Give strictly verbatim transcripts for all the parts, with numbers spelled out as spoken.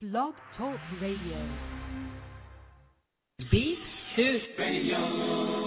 Blog Talk Radio. Beat Hit Radio.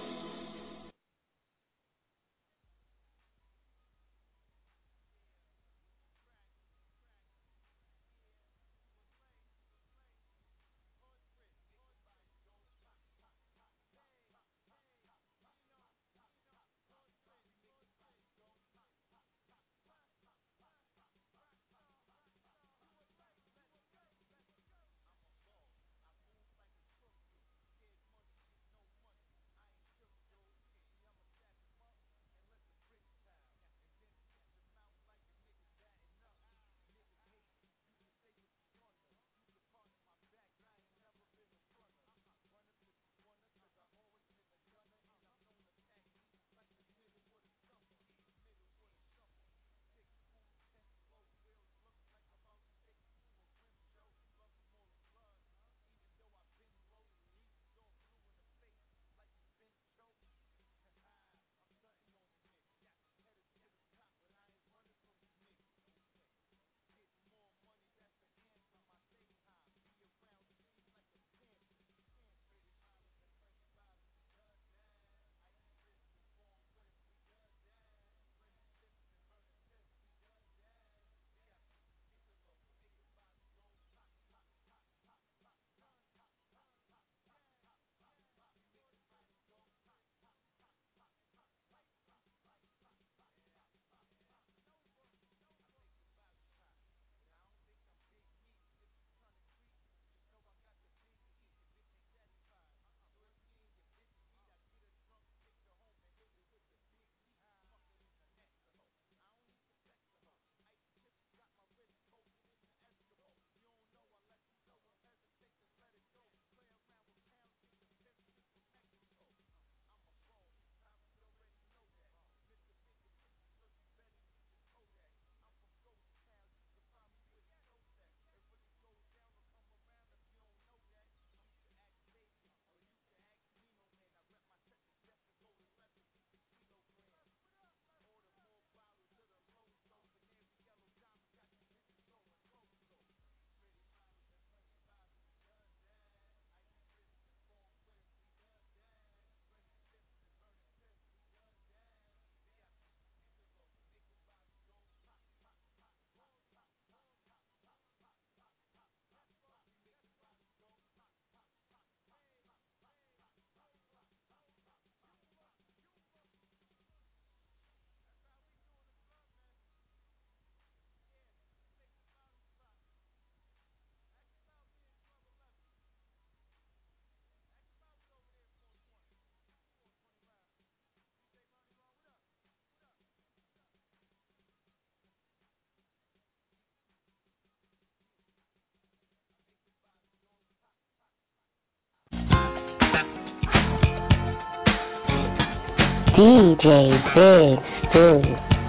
D J Big Stu,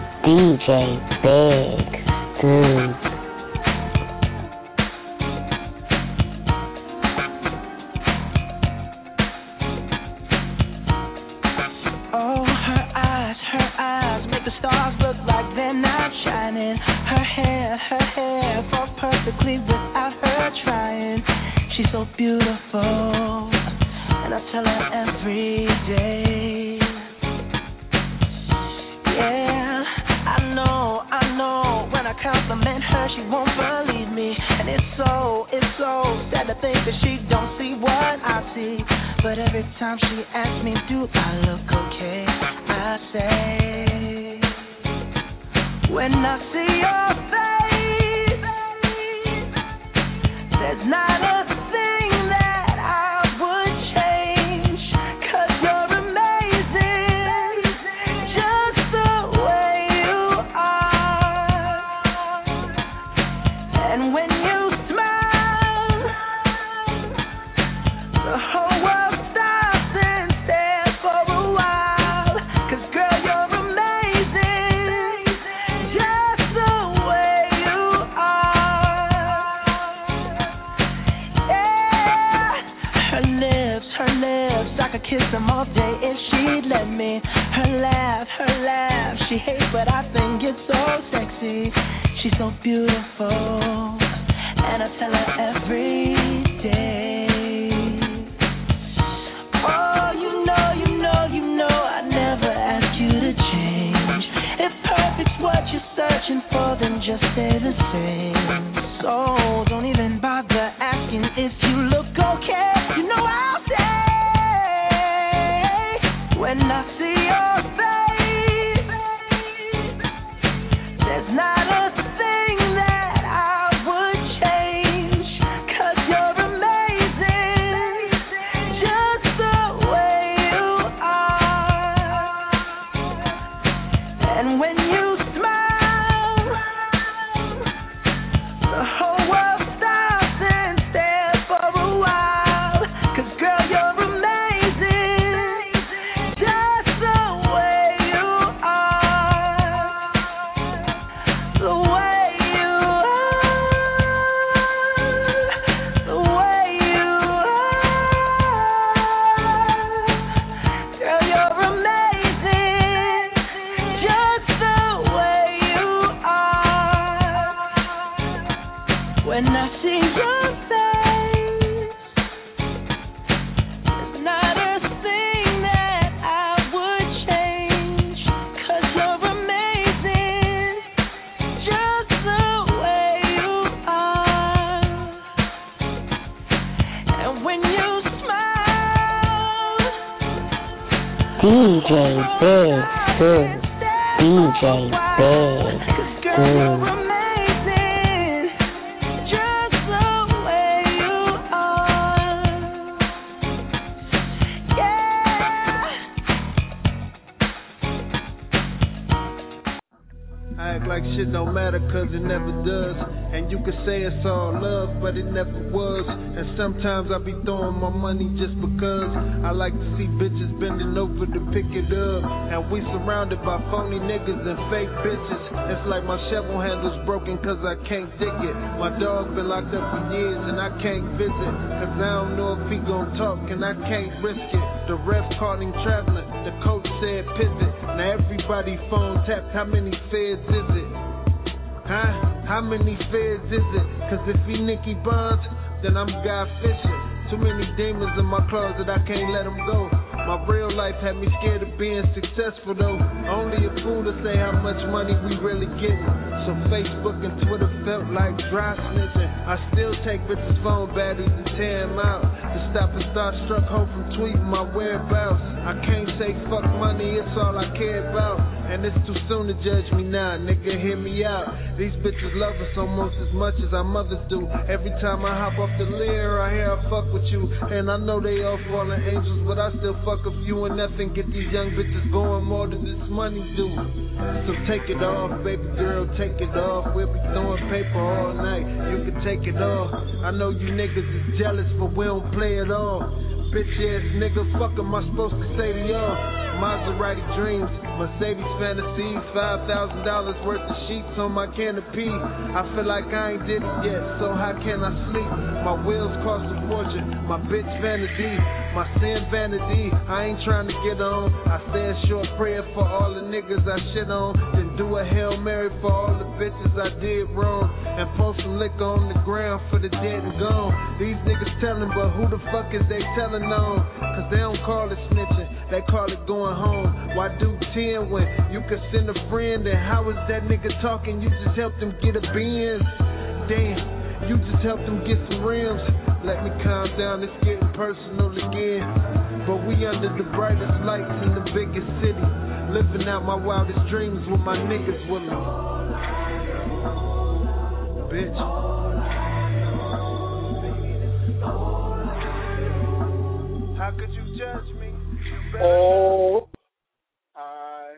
D J Big Stu. Oh, her eyes, her eyes make the stars look like they're not shining. Her hair, her hair falls perfectly without her trying. She's so beautiful, and I tell her every day. Compliment her, she won't believe me. And it's so, it's so sad to think that she don't see what I see. But every time she asks me, do I look okay? I say, when I see your face, there's not a thing that I would change. 'Cause you're amazing, just the way you are. And when you smile, the whole world stops and stares for a while. 'Cause girl, you're amazing, just the way you are. Yeah, her lips, her lips, I could kiss them all day if she'd let me. Her laugh, her laugh, she hates but I think it's so sexy. She's so beautiful, and I tell her So don't even bother asking if you look okay. You know I'll say when I see your face, there's not a thing that I would change, 'cause you're amazing, just the way you are. And when you smile, the whole world stops and stares for a while. 'Cause girl, you're amazing, just the way you are. The way you are. The way you are. Girl, you're amazing, just the way you are. When I see your face, there's not a thing that I would change, 'cause you're amazing, just the way you are. And when you smile, D J Big Stu. D J Big Stu. amazing, just the way you are. Yeah. I act like shit don't matter 'cause it never does. And you can say it's all love, but it never was. And sometimes I be throwing my money just because I like to see bitches bending over to pick it up. And we surrounded by phony niggas and fake bitches. It's like my shovel handle's broken 'cause I can't dig it. My dog been locked up for years and I can't visit, 'cause I don't know if he gon' talk and I can't risk it. The ref caught him traveling, the coach said pivot. Now everybody phone tapped, how many feds is it? Huh? How many feds is it? 'Cause if he Nicky Bonds, then I'm Guy Fisher. Too many demons in my closet, I can't let them go. My real life had me scared of being successful though. Only a fool to say how much money we really getting. So Facebook and Twitter felt like dry snitching. I still take bitches' phone batteries and tear them out to stop a starstruck hoe from tweeting my whereabouts. I can't say fuck money, it's all I care about. And it's too soon to judge me now, nigga, hear me out. These bitches love us almost as much as our mothers do. Every time I hop off the Lear, I hear I fuck with you. And I know they all fallen angels, but I still fuck a few and nothing get these young bitches going more than this money do. So take it off, baby girl, take it off. We'll be throwing paper all night, you can take it off. I know you niggas is jealous, but we don't play it all. Bitch ass nigga, fuck am I supposed to say to y'all? Maserati dreams, Mercedes fantasies, five thousand dollars worth of sheets on my canopy. I feel like I ain't did it yet, so how can I sleep? My wheels cost a fortune, my bitch vanity, my sin vanity. I ain't trying to get on. I say a short prayer for all the niggas I shit on, then do a Hail Mary for all the bitches I did wrong, and pour some liquor on the ground for the dead and gone. These niggas telling, but who the fuck is they telling on? 'Cause they don't call it snitching, they call it going home. Why do ten when you could send a friend? And how is that nigga talking? You just helped him get a Benz. Damn, you just helped him get some rims. Let me calm down, it's getting personal again. But we under the brightest lights in the biggest city, living out my wildest dreams with my niggas with me. Bitch. How could you judge me? You Oh, I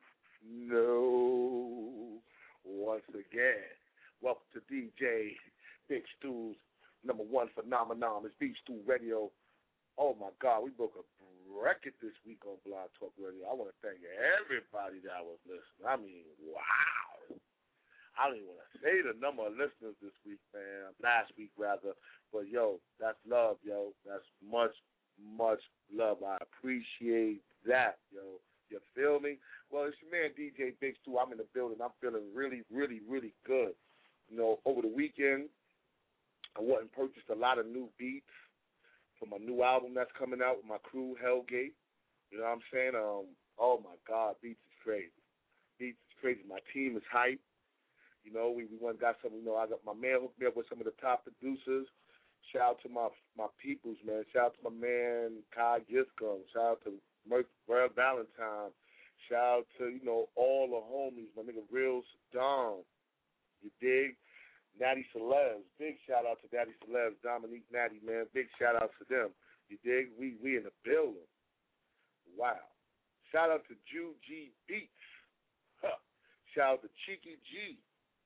know. Once again, welcome to D J Big Stu's number one phenomenon. It's Beat Stu Radio. Oh my God, we broke a record this week on Blog Talk Radio. I want to thank everybody that was listening. I mean, wow. I don't even want to say the number of listeners this week, man. Last week, rather. But, yo, that's love, yo. That's much, much love. I appreciate that, yo. You feel me? Well, it's your man, D J Big Stu. I'm in the building. I'm feeling really, really, really good. You know, over the weekend, I went and purchased a lot of new beats for my new album that's coming out with my crew, Hellgate. You know what I'm saying? Um, oh, my God, beats is crazy. Beats is crazy. My team is hype. You know, we, we went and got some, you know, I got my man hooked me up with some of the top producers. Shout out to my my peoples, man. Shout out to my man Kai Giscombe. Shout out to Merc Brad Valentine. Shout out to, you know, all the homies. My nigga Real Saddam. You dig? Natty Celebs. Big shout out to Natty Celebs. Dominique Natty, man. Big shout out to them. You dig? We we in the building. Wow. Shout out to Jew G Beats. Huh. Shout out to Cheeky G.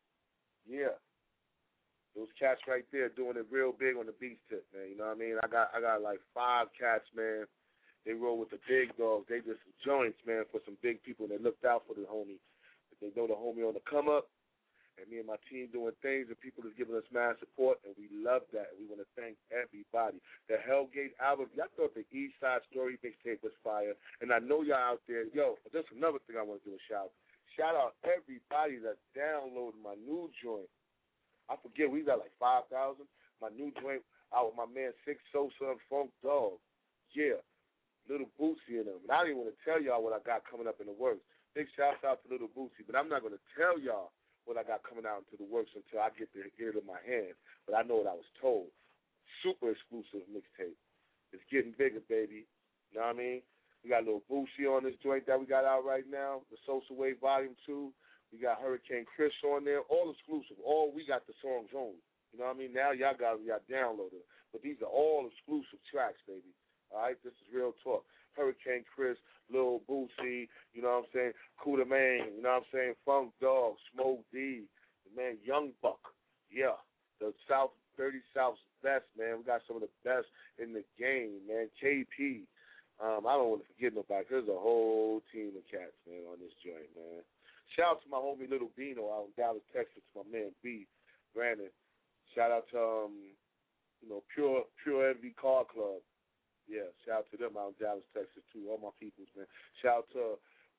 Yeah. Those cats right there doing it real big on the beach tip, man. You know what I mean? I got I got like five cats, man. They roll with the big dogs. They just some joints, man, for some big people. They looked out for the homie. But they know the homie on the come up. And me and my team doing things, and people is giving us mad support, and we love that. And we want to thank everybody. The Hellgate album, y'all thought the East Side Story mixtape was fire. And I know y'all out there. Yo, there's another thing I want to do a shout. Shout out everybody that downloaded my new joint. I forget, we got like five thousand. My new joint out with my man Six Sosa and Funk Dog. Yeah, Little Boosie in them. And I don't even want to tell y'all what I got coming up in the works. Big shouts out to Little Boosie, but I'm not going to tell y'all what I got coming out into the works until I get the ear to my hand. But I know what I was told. Super exclusive mixtape. It's getting bigger, baby. You know what I mean? We got Little Boosie on this joint that we got out right now, the Sosa Wave Volume two. We got Hurricane Chris on there, all exclusive. All we got the songs on. You know what I mean? Now y'all got y'all downloaded. But these are all exclusive tracks, baby. All right? This is real talk. Hurricane Chris, Lil Boosie, you know what I'm saying? Kuda Mane, you know what I'm saying? Funk Dog, Smoke D, the man Young Buck. Yeah. The South thirty South's best, man. We got some of the best in the game, man. K P. Um, I don't want to forget nobody. There's a whole team of cats, man, on this joint, man. Shout out to my homie Little Bino out in Dallas, Texas, my man B. Brandon. Shout out to, um, you know, Pure Pure Envy Car Club. Yeah, shout out to them out in Dallas, Texas, too. All my peoples, man. Shout out to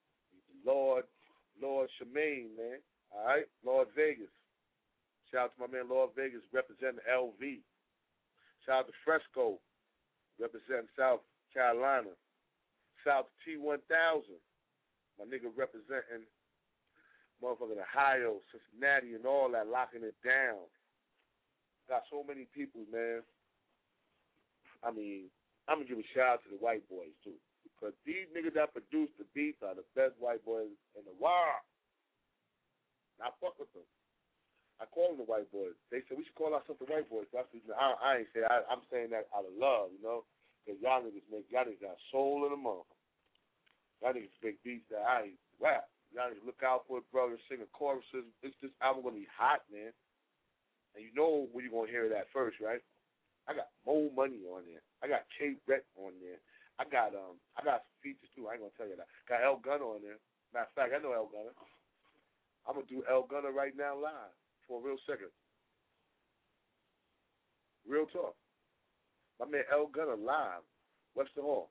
Lord, Lord Shemaine, man. All right? Lord Vegas. Shout out to my man Lord Vegas representing L V. Shout out to Fresco representing South Carolina. Shout out to T one thousand. My nigga representing motherfucking Ohio, Cincinnati, and all that, locking it down. Got so many people, man. I mean, I'm going to give a shout out to the white boys, too. Because these niggas that produce the beats are the best white boys in the world. I fuck with them. I call them the white boys. They said we should call ourselves the white boys. I, said, I, I ain't say I, I'm saying that out of love, you know? Because y'all niggas make, y'all niggas got soul in the mother. Y'all niggas make beats that I ain't rap. Y'all need to look out for it, brother, singing choruses. This, this album going to be hot, man. And you know where you're going to hear that first, right? I got Mo Money on there. I got K. Brett on there. I got um, I got some features, too. I ain't going to tell you that. Got El Gunner on there. Matter of fact, I know El Gunner. I'm going to do El Gunner right now live for a real second. Real talk. My man El Gunner live. Webster Hall.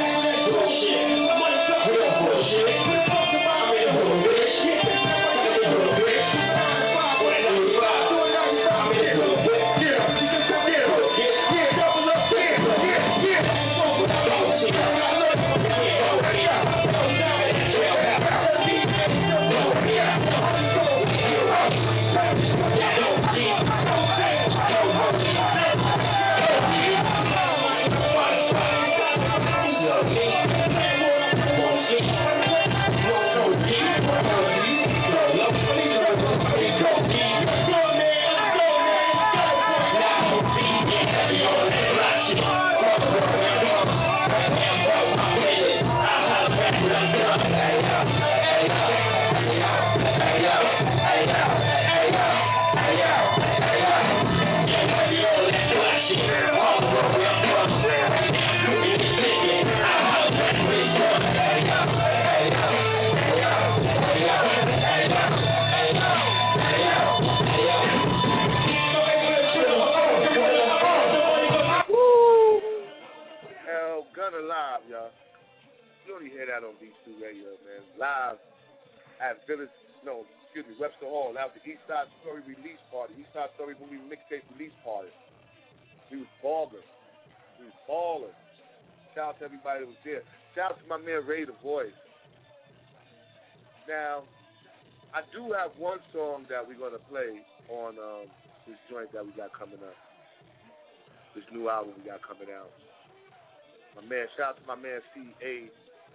Hey, only hear that on Beats two Radio, man. Live at Village, no, excuse me, Webster Hall. That was the East Side Story release party. East Side Story movie mixtape release party. We was balling. We was balling. Shout out to everybody that was there. Shout out to my man Ray the Voice. Now, I do have one song that we're going to play on um, this joint that we got coming up. This new album we got coming out. My man, shout out to my man C A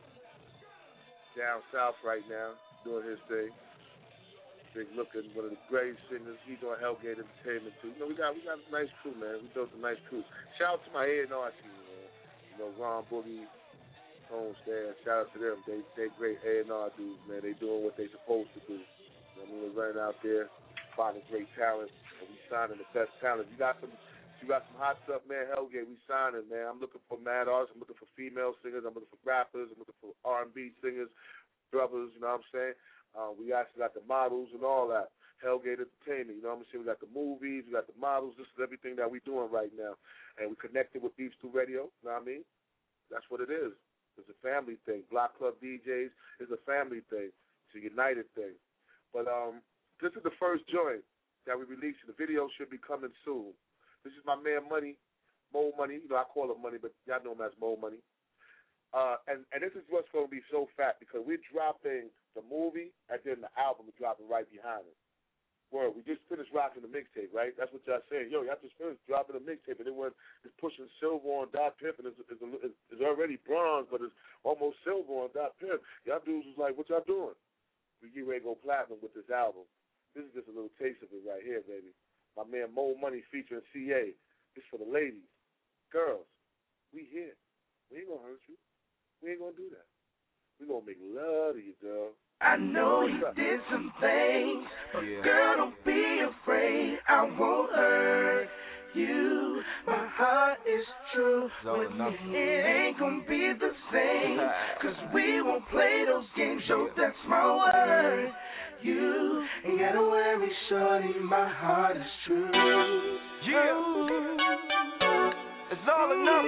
down south right now, doing his thing. Big looking, one of the greatest singers. He's on Hellgate Entertainment too. You know, we got we got a nice crew, man. We built a nice crew. Shout out to my A and R team, man. You know, Ron Boogie, Homestead. Shout out to them. They they great A and R dudes, man. They doing what they supposed to do. You know, I mean, we're running out there, finding great talent, and we signing the best talent. You got some. You got some hot stuff, man. Hellgate, we signing, man. I'm looking for mad artists. I'm looking for female singers. I'm looking for rappers. I'm looking for R and B singers, brothers. You know what I'm saying? Uh, we actually got the models and all that. Hellgate Entertainment. You know what I'm saying? We got the movies. We got the models. This is everything that we're doing right now, and we connected with Beats two Radio. You know what I mean? That's what it is. It's a family thing. Block Club D Js is a family thing. It's a united thing. But um, this is the first joint that we released. The video should be coming soon. This is my man Money, Mo Money. You know, I call him Money, but y'all know him as Mo Money. Uh, and, and this is what's going to be so fat because we're dropping the movie and then the album is dropping right behind it. Word, we just finished rocking the mixtape, right? That's what y'all saying. Yo, y'all just finished dropping the mixtape, and then when it's pushing silver on Dot Pimp, and it's, it's, it's, it's already bronze, but it's almost silver on Dot Pimp. Y'all dudes was like, what y'all doing? We get ready to go platinum with this album. This is just a little taste of it right here, baby. My man Mo Money featuring C A. This for the ladies. Girls, we here. We ain't going to hurt you. We ain't going to do that. We going to make love to you, girl. I know you did some things, but yeah. Girl, don't be afraid. I won't hurt you. My heart is true. With me, it ain't going to be the same. Cause we won't play those games. Yo, that's my word. You ain't gotta worry, shorty, my heart is true. Yeah, it's all enough.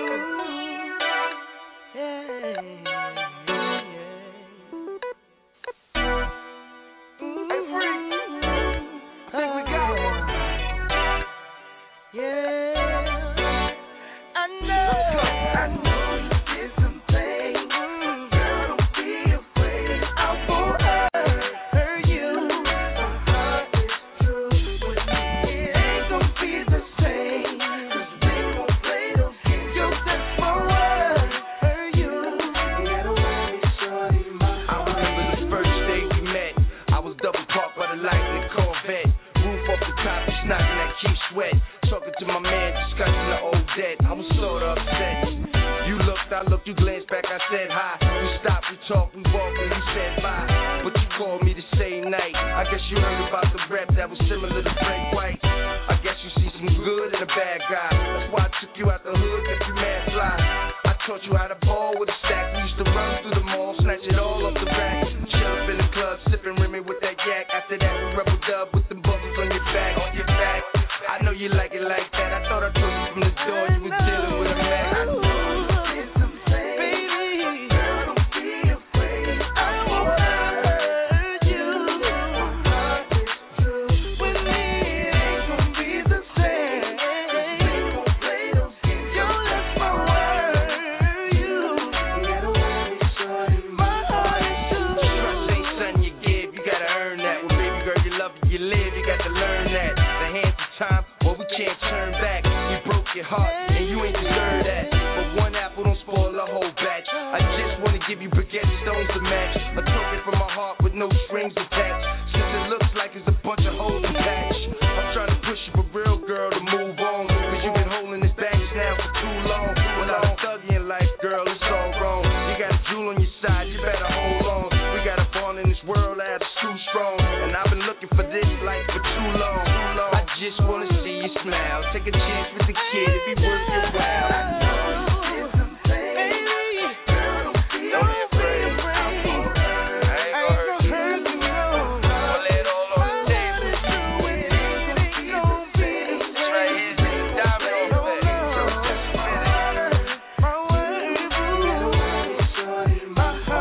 Yeah, hey, Free, I think we got one. Yeah, I know, I know you did some things. Girl, don't be afraid. I won't hurt. Sweat, talking to my man, discussing the old debt. I was sort of upset. You looked, I looked, you glanced back, I said hi. We stopped, we talked, we walked, and you said bye. But you called me the same night. I guess you heard about the rap that was similar to Frank White. I guess you see some good in a bad guy. That's why I took you out the hood, kept you mad fly. I taught you how to ball with a stack. We used to run through the mall, snatch it all off the rack. Chill up in the club, sipping Remy with that yak. After that, we rebel dub with them bubbles on your back, on your back. I know you like it like that. I thought I told you from the door you was dealing with a man. I know you did some things. Baby, girl, don't be afraid. I won't hurt you. My heart is true. With me, it ain't gonna be the same. We won't play those games. Yo, that's my word. You ain't gotta worry, shorty. My heart is true. Trust ain't something you give. You gotta earn that. Well, baby girl, you love it, you live. You got to learn that. The hands of time. Well, we can't turn back. We broke your heart, and you ain't deserve that. But one apple don't spoil a whole batch. I just wanna give you baguette stones to match. A token from my heart with no strings attached. Since it looks like it's a bunch of holes to patch. I'm trying to push you for real, girl, to move on. Cause you've been holding this back now for too long. Without a thug in life, girl, it's all wrong. You got a jewel on your side, you better hold on. We got a bond in this world that's too strong. And I've been looking for this life for too long. Too long. I just wanna see you smile. Take a chance with the kid if he worth your while. I know you did some things. Baby, girl, don't be afraid. I won't hurt. I ain't gonna hurt you, no. I'll lay it all on the table. It ain't gonna be the same. Right here, diamond on the back. My word, you gotta worry, shorty. My heart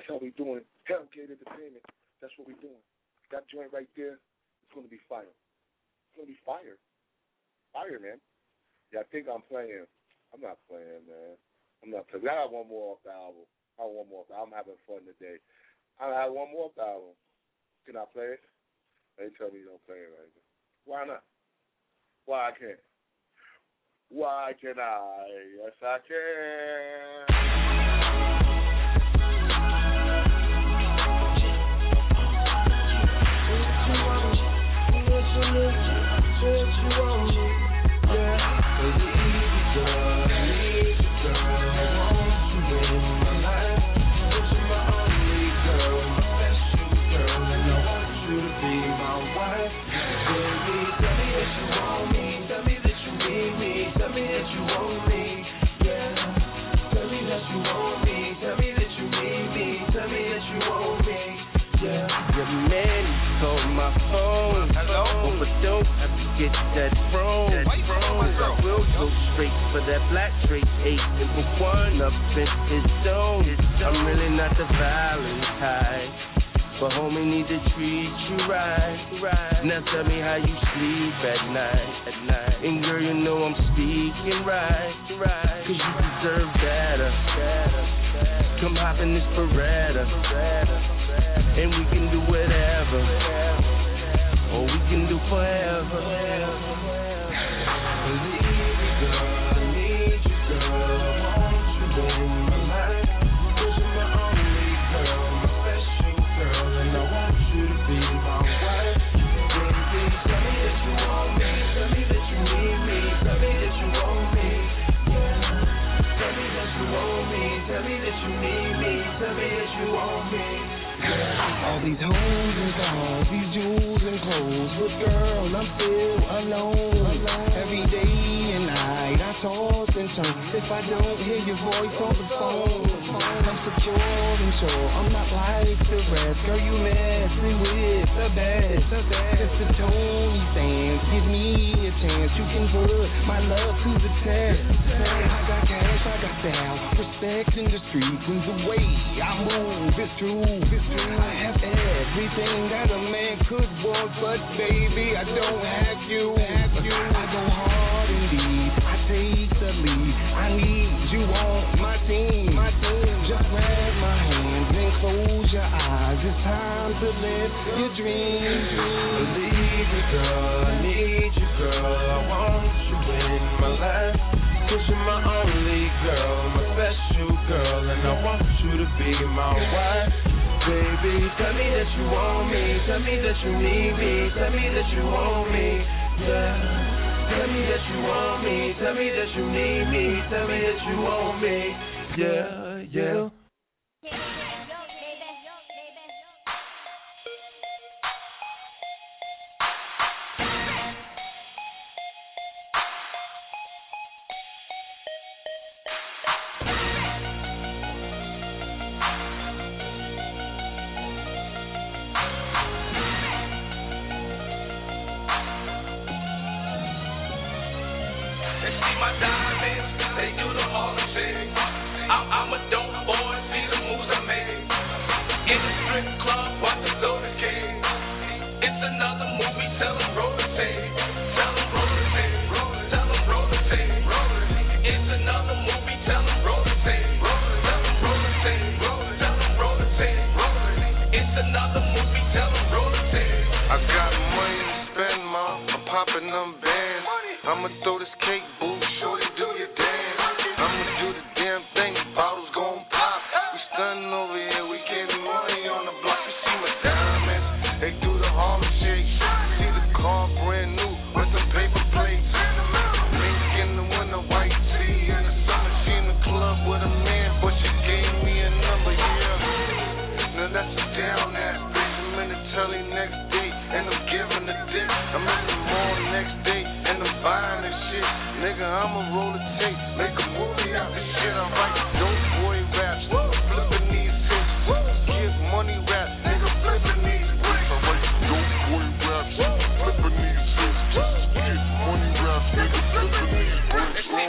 That's how we doing. Hellgate Entertainment. That's what we doing. That joint right there, it's going to be fire. It's going to be fire. Fire, man. Yeah, I think I'm playing. I'm not playing, man. I'm not playing. I got one more off the album. I have one more. I'm having fun today. I have one more off the album. Can I play it? They tell me you don't play it right now. Why not? Why I can't? Why can I? Yes, I can. Get that throne, cause I will go straight for that black straight eight and put one up in his zone. I'm really not the Valentine, but homie need to treat you right. Now tell me how you sleep at night, at night. And girl, you know I'm speaking right, cause you deserve better. Come hop in this Beretta, and we can do whatever, or we can do forever. All these hoes and cars, these jewels and clothes, but girl, I'm still alone. Every day and night I toss and turn. If I don't hear your voice on the phone, I'm secure and sure I'm not like the rest. Girl, you messing with the best. It's the Tony stands. Give me a chance. You can put my love to the test. I got cash, I got style, respect in the streets, and the way I move is true. I have everything that a man could want, but baby, I don't have you. I go hard indeed. I take the lead. I need you on my team. Just grab my hands and close your eyes. It's time to live your dreams. Believe me, girl, I need you, girl. I want you in my life. Cause you're my only girl, my special girl, and I want you to be my wife. Baby, tell me that you want me, tell me that you need me, tell me that you want me, yeah. Tell me that you want me, tell me that you need me, tell me that you want me, yeah, yeah.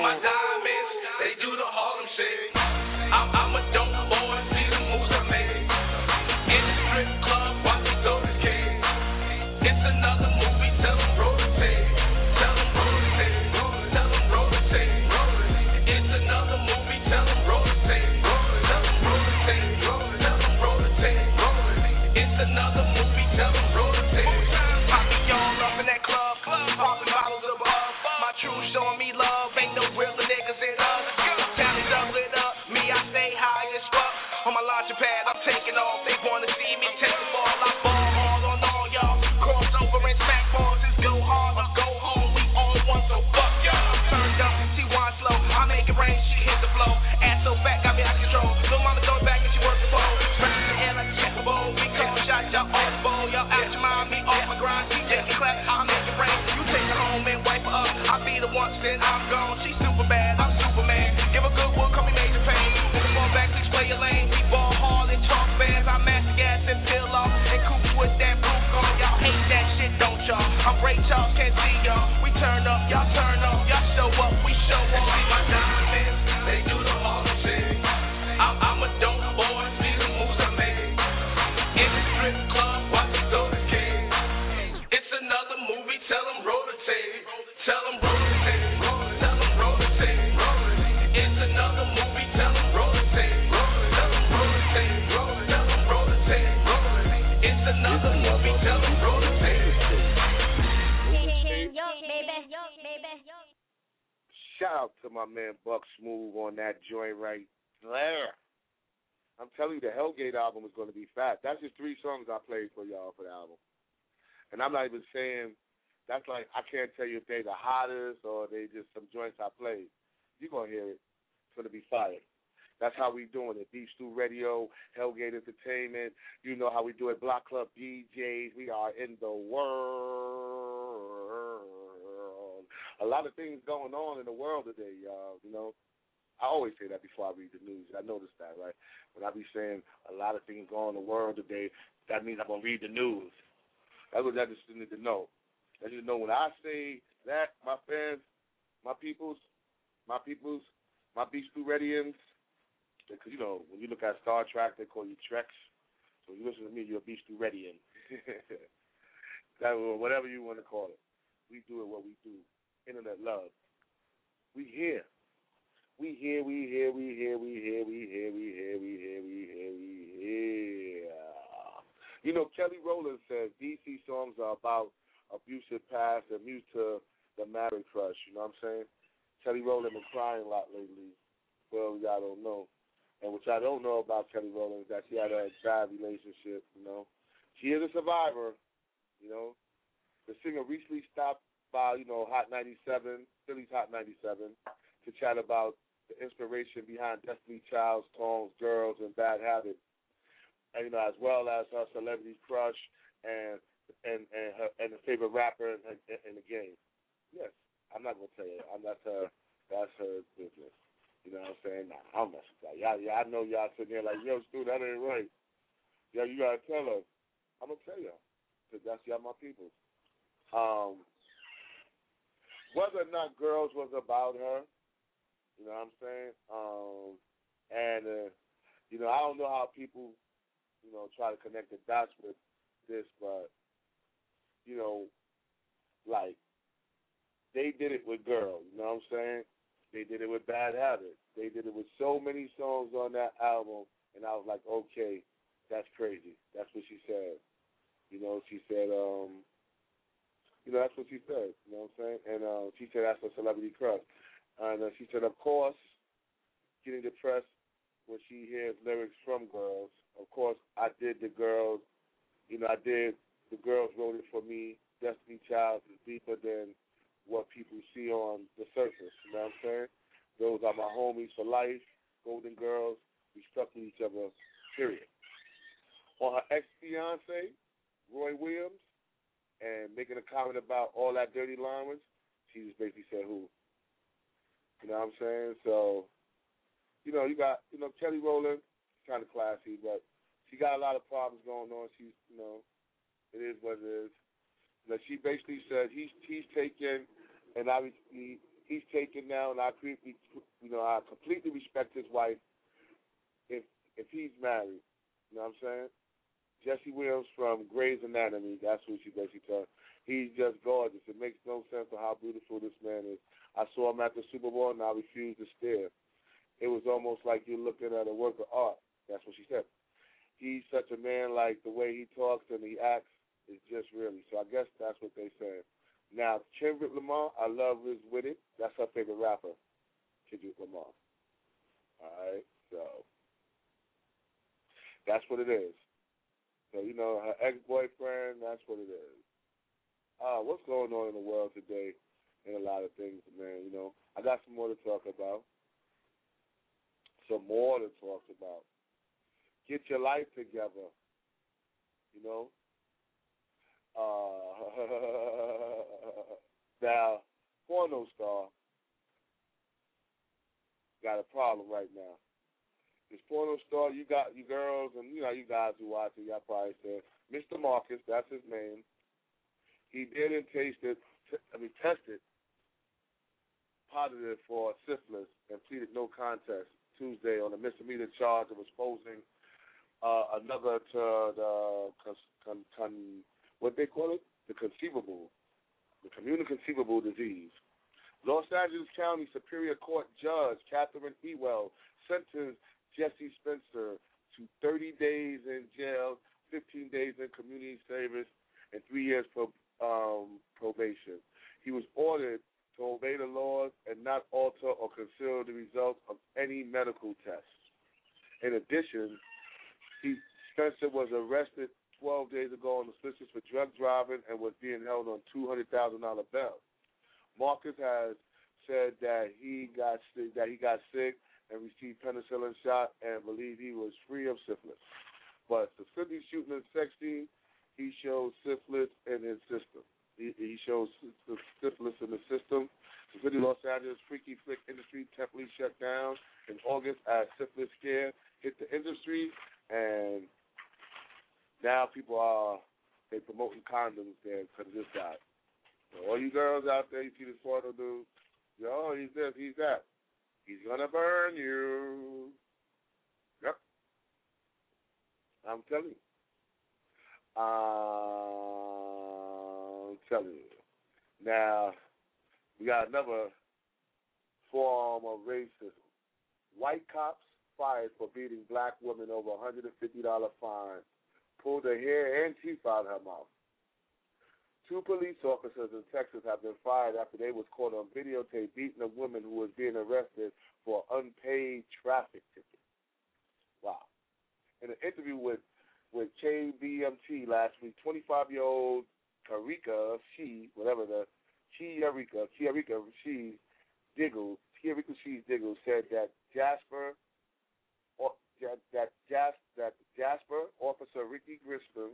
I'm a dope boy, see the moves I made. on, she's super bad, I'm Superman. Give a good one, call me Major Pain. Fall back, please play your lane. We ball hard and talk fast. I mash gas and peel off and coop with that blue on. Y'all hate that shit, don't y'all? I'm Ray Charles, can't see y'all. We turn up, y'all turn up. Y'all show up, we show off. See my diamonds, they do the hard shit. I'm, I'm a dope boy, see the moves I make. In the strip club, watch it go to king. It's another movie, tell them roll the tape. Tell them roll the tape. Tell them roll the tape. It's another movie, tell them roll the tape. Tell them roll the tape. Tell them roll the tape. It's another movie, tell them roll the tape. Shout out to my man Buck Smooth on that joint right there. I'm telling you, the Hellgate album is going to be fat. That's just three songs I played for y'all for the album. And I'm not even saying, that's like, I can't tell you if they the hottest or they just some joints I played. You're going to hear it. It's going to be fire. That's how we doing it. Beef Stew Radio, Hellgate Entertainment. You know how we do it. Block Club D Js. We are in the world. A lot of things going on in the world today, y'all. You know, I always say that before I read the news. I noticed that, right? When I be saying a lot of things going on in the world today, that means I'm going to read the news. That's what I just need to know. I just know when I say that, my fans, my peoples, my peoples, my Beef Stew Redians, because, you know, when you look at Star Trek, they call you Treks. So when you listen to me, you're a Beef Stew Redian. That, whatever you want to call it. We do it what we do. Internet love. We here. We here, we here, we here, we here, we here, we here, we here, we here, we here. You know, Kelly Rowland says D C songs are about abusive past and mute to the married crush. You know what I'm saying? Kelly Rowland been crying a lot lately. Well, y'all don't know. And what y'all don't know about Kelly Rowland is that she had a bad relationship, you know. She is a survivor, you know. The singer recently stopped by, you know, Hot ninety-seven, Philly's Hot ninety-seven, to chat about the inspiration behind Destiny Child's songs, Girls, and Bad Habit, and, you know, as well as her celebrity crush and and and her and the favorite rapper in, in, in the game. Yes, I'm not gonna tell you. I'm not her. That's her business. You know what I'm saying? Nah, I'm mess with that. Y'all, yeah, I know y'all sitting there like, yo, Stu, that ain't right. Yeah, you gotta tell her. I'm gonna tell y'all, because that's y'all my people. Um, whether or not Girls was about her, you know what I'm saying? Um, and, uh, you know, I don't know how people, you know, try to connect the dots with this, but, you know, like, they did it with Girl, you know what I'm saying? They did it with Bad Habit. They did it with so many songs on that album, and I was like, okay, that's crazy. That's what she said. You know, she said, um, you know, that's what she said, you know what I'm saying? And uh, she said that's a celebrity crush. And uh, she said, of course, getting depressed when she hears lyrics from Girls. Of course, I did the Girls. You know, I did, the Girls wrote it for me. Destiny Child is deeper than what people see on the surface, you know what I'm saying? Those are my homies for life, Golden Girls. We stuck with each other, period. On her ex-fiance, Roy Williams, and making a comment about all that dirty language, she just basically said who. You know what I'm saying? So, you know, you got, you know, Kelly Rowland, kind of classy, but she got a lot of problems going on. She's, you know, it is what it is. You know, she basically said he's he's taken, and I he, he's taken now, and I completely, you know, I completely respect his wife if if he's married. You know what I'm saying? Jesse Williams from Grey's Anatomy, that's who she basically told. He's just gorgeous. It makes no sense of how beautiful this man is. I saw him at the Super Bowl, and I refused to stare. It was almost like you're looking at a work of art. That's what she said. He's such a man, like the way he talks and he acts is just really. So I guess that's what they said. Now, Kendrick Lamar, I love his with it. That's her favorite rapper, Kendrick Lamar. All right, so that's what it is. So, you know, her ex-boyfriend, that's what it is. Uh, what's going on in the world today and a lot of things, man, you know. I got some more to talk about. Some more to talk about. Get your life together, you know. Uh, now, porno star got a problem right now. This porno star, you got you girls and you know you guys who watch it, y'all probably said Mister Marcus, that's his name. He did and tasted, I mean tested positive for syphilis and pleaded no contest Tuesday on a misdemeanor charge of exposing uh, another to the con, con, con, what they call it, the conceivable, the communicable disease. Los Angeles County Superior Court Judge Catherine Ewell sentenced Jesse Spencer to thirty days in jail, fifteen days in community service, and three years pro, um, probation. He was ordered to obey the laws and not alter or conceal the results of any medical tests. In addition, he, Spencer was arrested twelve days ago on suspicion for drug driving and was being held on two hundred thousand dollars bail. Marcus has said that he got sick, that he got sick and received penicillin shot and believed he was free of syphilis. But specifically shooting and sexting, he shows syphilis in his system. He, he shows syphilis in the system. The city of Los Angeles freaky flick industry temporarily shut down in August as syphilis scare hit the industry, and now people are they promoting condoms there because of this guy. So all you girls out there, you see this photo dude, yo, he's this, he's that. He's gonna burn you. Yep. I'm telling you. I'm telling you. Now, we got another form of racism. White cops fired for beating black women over a one hundred fifty dollars fine, pulled her hair and teeth out of her mouth. Two police officers in Texas have been fired after they was caught on videotape beating a woman who was being arrested for unpaid traffic ticket. Wow. In an interview with, with K B M T last week, twenty-five-year-old Karika She, whatever the, Chiarika, Chiarika She Diggle, Chiarika She Diggle said that Jasper, or, that, that, Jas, that Jasper, Officer Ricky Grissom,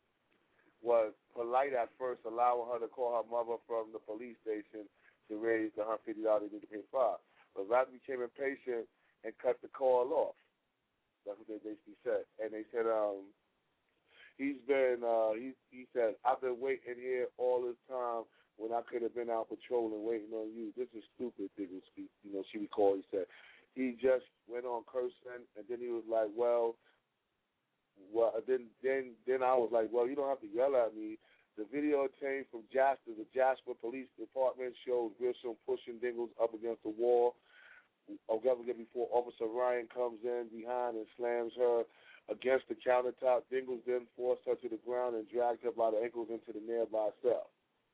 was polite at first, allowing her to call her mother from the police station to raise the one hundred fifty dollars they need to pay fine. But Rather became impatient and cut the call off. That's what they basically said. And they said, um, he's been, uh, he, he said, I've been waiting here all this time when I could have been out patrolling waiting on you. This is stupid, Diggle speak. You know, she recalled, he said. He just went on cursing, and then he was like, well, Well, then, then, then I was like, well, you don't have to yell at me. The video obtained from Jasper, the Jasper Police Department, shows Grissom pushing Dingles up against the wall. Before Officer Ryan comes in behind and slams her against the countertop, Dingles then forced her to the ground and dragged her by the ankles into the nearby cell.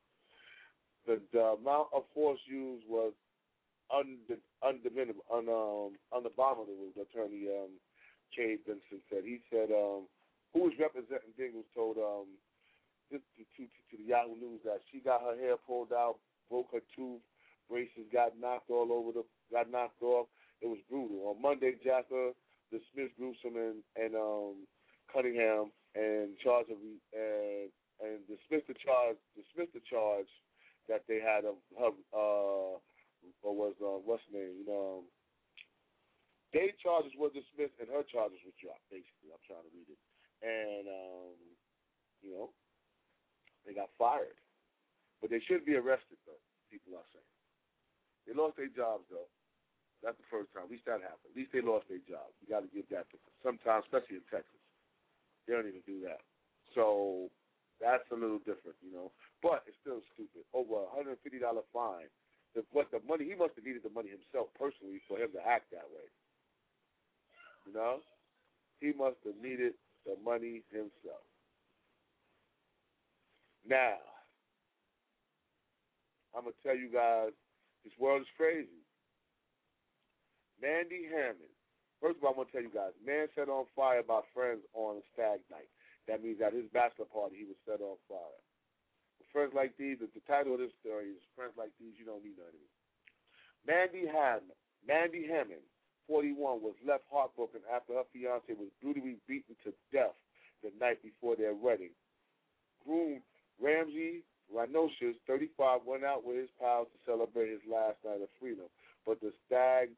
The, the amount of force used was unde, undiminished, un, um, unabominable, the attorney um, Cade Benson said. He said, um, who was representing Dingles told um, to, to, to, to the Yahoo News that she got her hair pulled out, broke her tooth, braces got knocked all over the, got knocked off. It was brutal. On Monday, Jasper dismissed Grissom and, and um, Cunningham and charge of and and dismissed the charge dismissed the charge that they had of her uh, or was uh, what's the name? You know. Um, Their charges were dismissed and her charges were dropped, basically. I'm trying to read it. And, um, you know, they got fired. But they should be arrested, though, people are saying. They lost their jobs, though. That's the first time. At least that happened. At least they lost their jobs. You got to give that to them. Sometimes, especially in Texas. They don't even do that. So that's a little different, you know. But it's still stupid. Over a one hundred fifty dollars fine. The, what the money, he must have needed the money himself personally for him to act that way. You know, he must have needed the money himself. Now, I'm going to tell you guys, this world is crazy. Mandy Hammond. First of all, I'm going to tell you guys, man set on fire by friends on a stag night. That means at his bachelor party, he was set on fire. Friends like these, the, the title of this story is Friends Like These, You Don't Need None of Me. Mandy Hammond, Mandy Hammond, forty-one, was left heartbroken after her fiancé was brutally beaten to death the night before their wedding. Groom Ramsey Rhinoceros, thirty-five, went out with his pals to celebrate his last night of freedom, but the stag,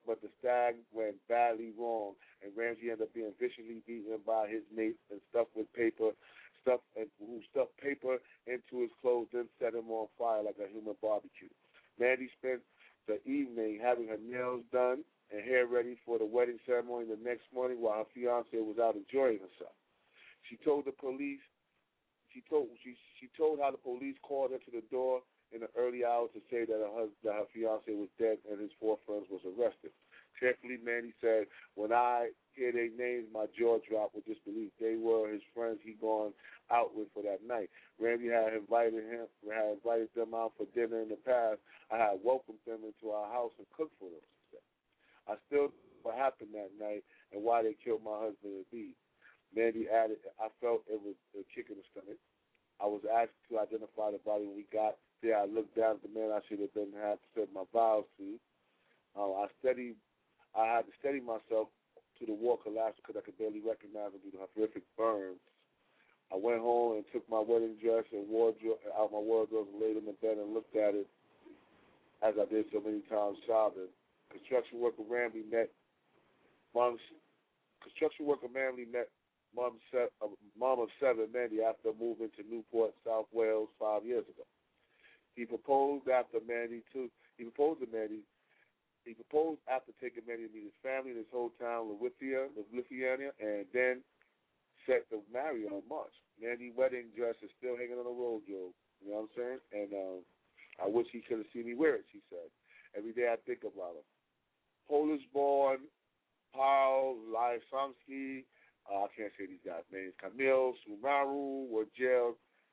but the stag went badly wrong, and Ramsey ended up being viciously beaten by his mates and stuffed with paper, stuffed and who stuffed paper into his clothes, then set him on fire like a human barbecue. Mandy spent the evening having her nails done and hair ready for the wedding ceremony the next morning while her fiance was out enjoying herself. She told the police. She told she she told how the police called her to the door in the early hours to say that her husband, that her fiance was dead and his four friends was arrested. Carefully, Mandy said, "When I hear their names, my jaw dropped with disbelief. They were his friends he'd gone out with for that night. Randy had invited him, had invited them out for dinner in the past. I had welcomed them into our house and cooked for them." She said. "I still know what happened that night and why they killed my husband and me." Mandy added, "I felt it was a kick in the stomach. I was asked to identify the body when we got there. I looked down at the man I should have been had said my vows to. Uh, I steadied, I had to steady myself to the wall collapse because I could barely recognize him due to horrific burns. I went home and took my wedding dress and wardrobe out my wardrobe and laid him in bed and looked at it as I did so many times sobbing. Construction worker Ramsey met mom's construction worker Manley met mom, se- uh, mom of seven, Mandy, after moving to Newport, South Wales, five years ago. He proposed after Mandy to he proposed to Mandy. He proposed after taking Mandy to meet his family in his hometown, Lithuania, Lithuania, and then set to marry her in March. Mandy's wedding dress is still hanging on the wardrobe. You know what I'm saying? And um, I wish he could have seen me wear it, she said. Every day I think about him. Polish-born Paul Lysomsky, uh, I can't say these guys' names, Kamil Sumaru were jailed,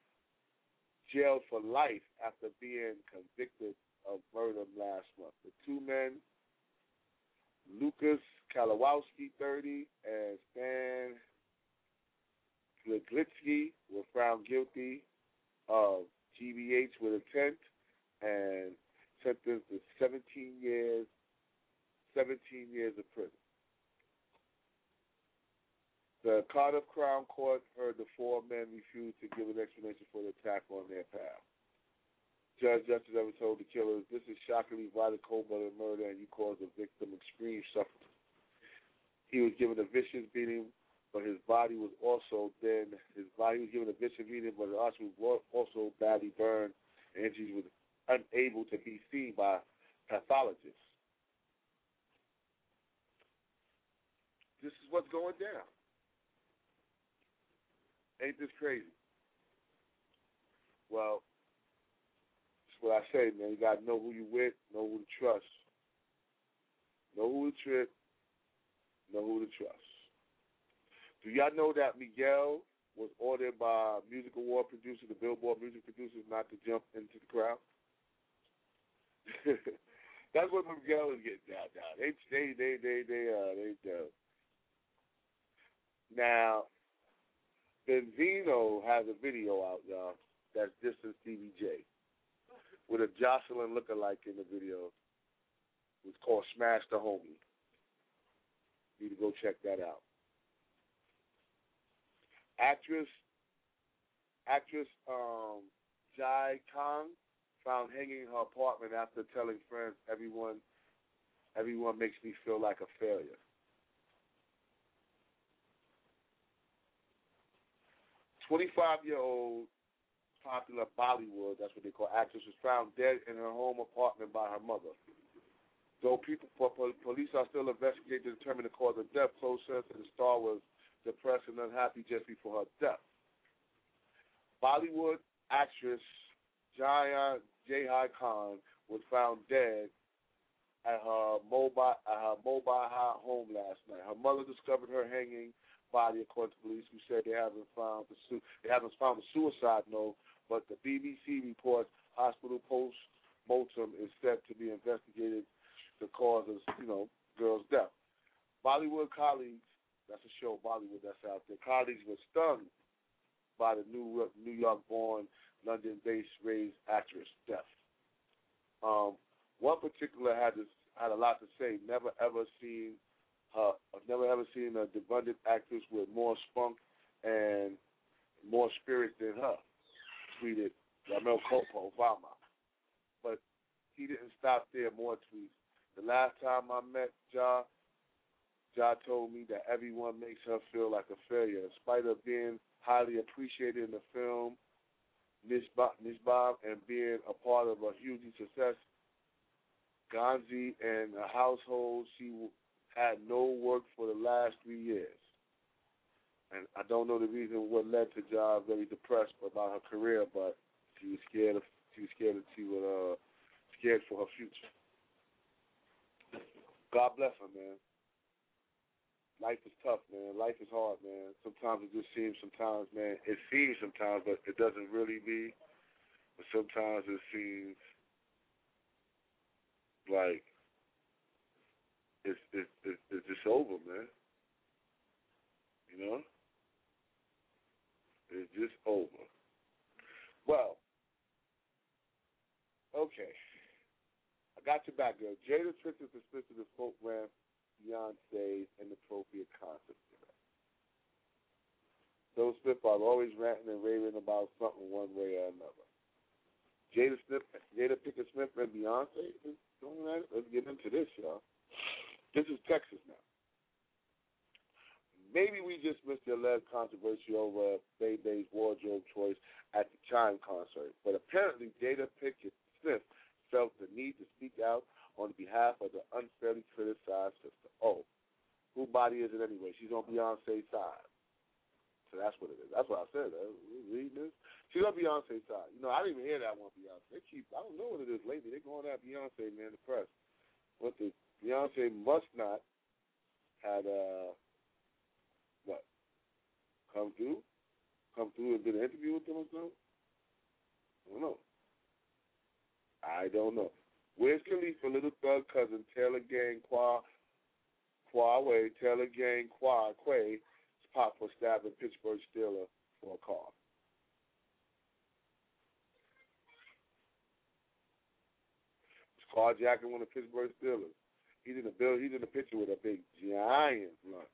jailed for life after being convicted of murder last month. The two men, Lucas Kalawowski, thirty, and Stan Glitzky, were found guilty of G B H with intent and sentenced to seventeen years, seventeen years of prison. The Cardiff Crown Court heard the four men refuse to give an explanation for the attack on their pal. Judge Justice ever told the killers, "This is shockingly violent, cold-blooded murder, and you caused the victim extreme suffering." He was given a vicious beating, but his body was also then his body was given a vicious beating, but his artery was also badly burned, and he was unable to be seen by pathologists. This is what's going down. Ain't this crazy? Well, that's what I say, man. You got to know who you with, know who to trust. Know who to trip, know who to trust. Do y'all know that Miguel was ordered by music award producers, the Billboard music producers, not to jump into the crowd? That's what Miguel is getting down now. They, they, they, they, they, uh, they, uh. Now, Benzino has a video out, y'all, that's dissing Stevie J with a Jocelyn lookalike in the video. It's called Smash the Homie. You need to go check that out. Actress, actress um, Jai Kang found hanging in her apartment after telling friends, everyone, everyone makes me feel like a failure. twenty-five-year-old popular Bollywood, that's what they call actress, was found dead in her home apartment by her mother. Though people, police are still investigating to determine the cause of death, close says that the star was depressed and unhappy just before her death. Bollywood actress Jaya Jai Khan was found dead at her mobile at her mobile home last night. Her mother discovered her hanging body, according to police, who said they haven't found the su- they haven't found the suicide note, but the B B C reports hospital post-mortem is set to be investigated the cause of, you know, girl's death. Bollywood colleagues, that's a show, Bollywood, that's out there. Colleagues were stunned by the New New York-born, London-based raised actress' death. Um, one particular had this, had a lot to say. Never ever seen her. I've never ever seen a abundant actress with more spunk and more spirit than her. Tweeted Ramel Copo Obama, but he didn't stop there. More tweets. The last time I met Ja, Ja told me that everyone makes her feel like a failure. In spite of being highly appreciated in the film, Nisbah, and being a part of a huge success, Gonzi and a household, she had no work for the last three years. And I don't know the reason what led to Ja very depressed about her career, but she was scared of she was scared that she was uh, scared for her future. God bless her, man. Life is tough, man. Life is hard, man. Sometimes it just seems sometimes, man, it seems sometimes, but it doesn't really be. But sometimes it seems like it's it's it's, it's just over, man. You know? It's just over. Well, okay. I got your back, girl. Jada Trickster suspicious of folk ran Beyonce's inappropriate concert. Those Smith are always ranting and raving about something one way or another. Jada Smith, Jada Pinkett Smith and Beyonce is doing that. Let's get into this, y'all. This is Texas now. Maybe we just missed the alleged controversy over Bebe's wardrobe choice at the Chime concert, but apparently Jada Pinkett Smith felt the need to speak out on behalf of the unfairly criticized sister. Oh, whose body is it anyway? She's on Beyonce's side. So that's what it is. That's what I said. Uh, reading this. She's on Beyonce's side. You know, I didn't even hear that one, Beyonce. They keep, I don't know what it is lately. They're going at Beyonce, man, the press. What the, Beyonce must not had, uh, what, come through? Come through and did an interview with them or something? I don't know. I don't know. Where's Khalifa, Little Thug cousin, Taylor Gang Qua, Quaway, Taylor Gang Qua, Quay, pop for stabbing Pittsburgh Steelers for a car? He's carjacking one of the Pittsburgh Steelers. He's in the bill. He's in the picture with a big giant blunt.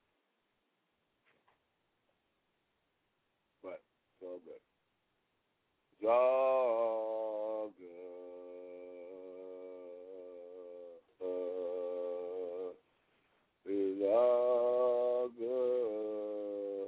But it's all good. It's all good. Uh, it's all good.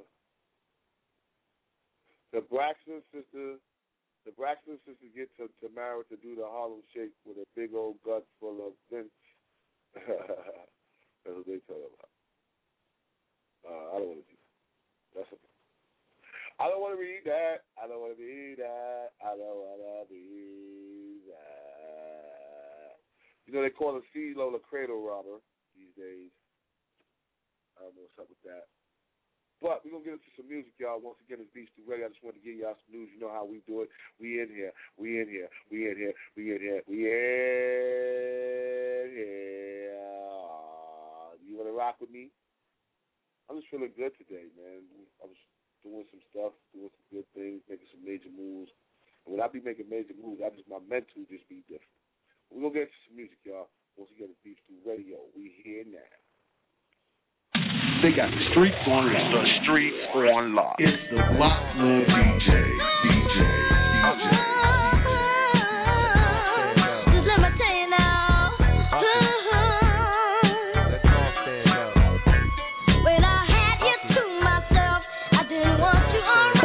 The Braxton sisters, the Braxton sisters get to Tamara to do the Harlem Shake with a big old gut full of Vince. That's what they tell about. Uh, I don't want to do that. That's okay. I don't want to read that. I don't want to be that. I don't want to be that. You know, they call a C-Lo a cradle robber these days. I don't know what's up with that. But we're going to get into some music, y'all. Once again, it's Beast Ready. I just wanted to give y'all some news. You know how we do it. We in here. We in here. We in here. We in here. We in here. You want to rock with me? I'm just feeling good today, man. I was doing some stuff, doing some good things, making some major moves. And when I be making major moves, I just my mental just be different. We're going to get into some music, y'all. Once again, it's Beast Radio. We here now. They got the streets on lock. The streets on lock. It's the Blockman D J. D J. D J. Just let me tell you now. When I had you to myself, I didn't want you around.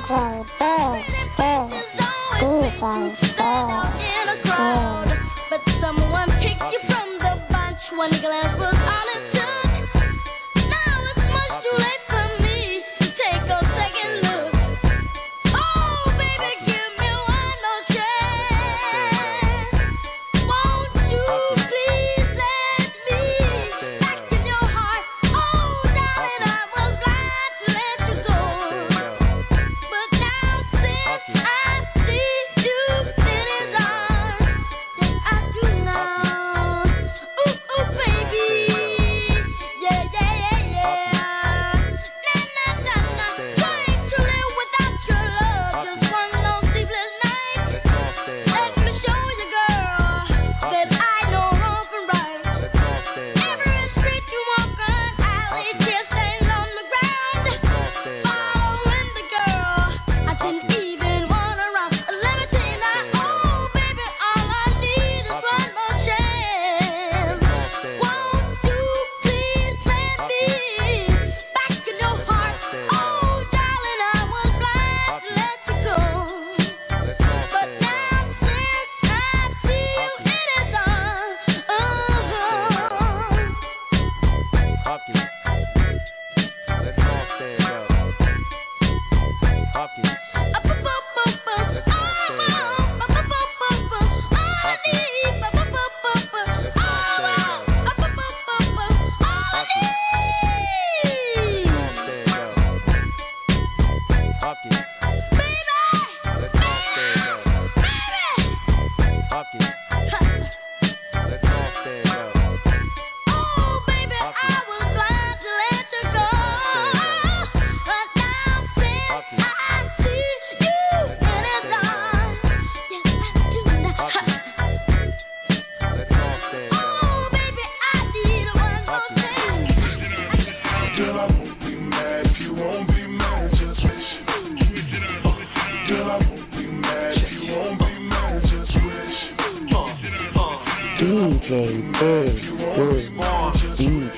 In a crowd, but someone picked you from the bunch. One glance was all it took. Too late for me to take a second look. Oh, baby, give me one more chance. Won't you please let me back in your heart? Oh, darling, I was glad to let you go. But now since I see you in his arms, yes, I do now. Ooh, ooh, baby.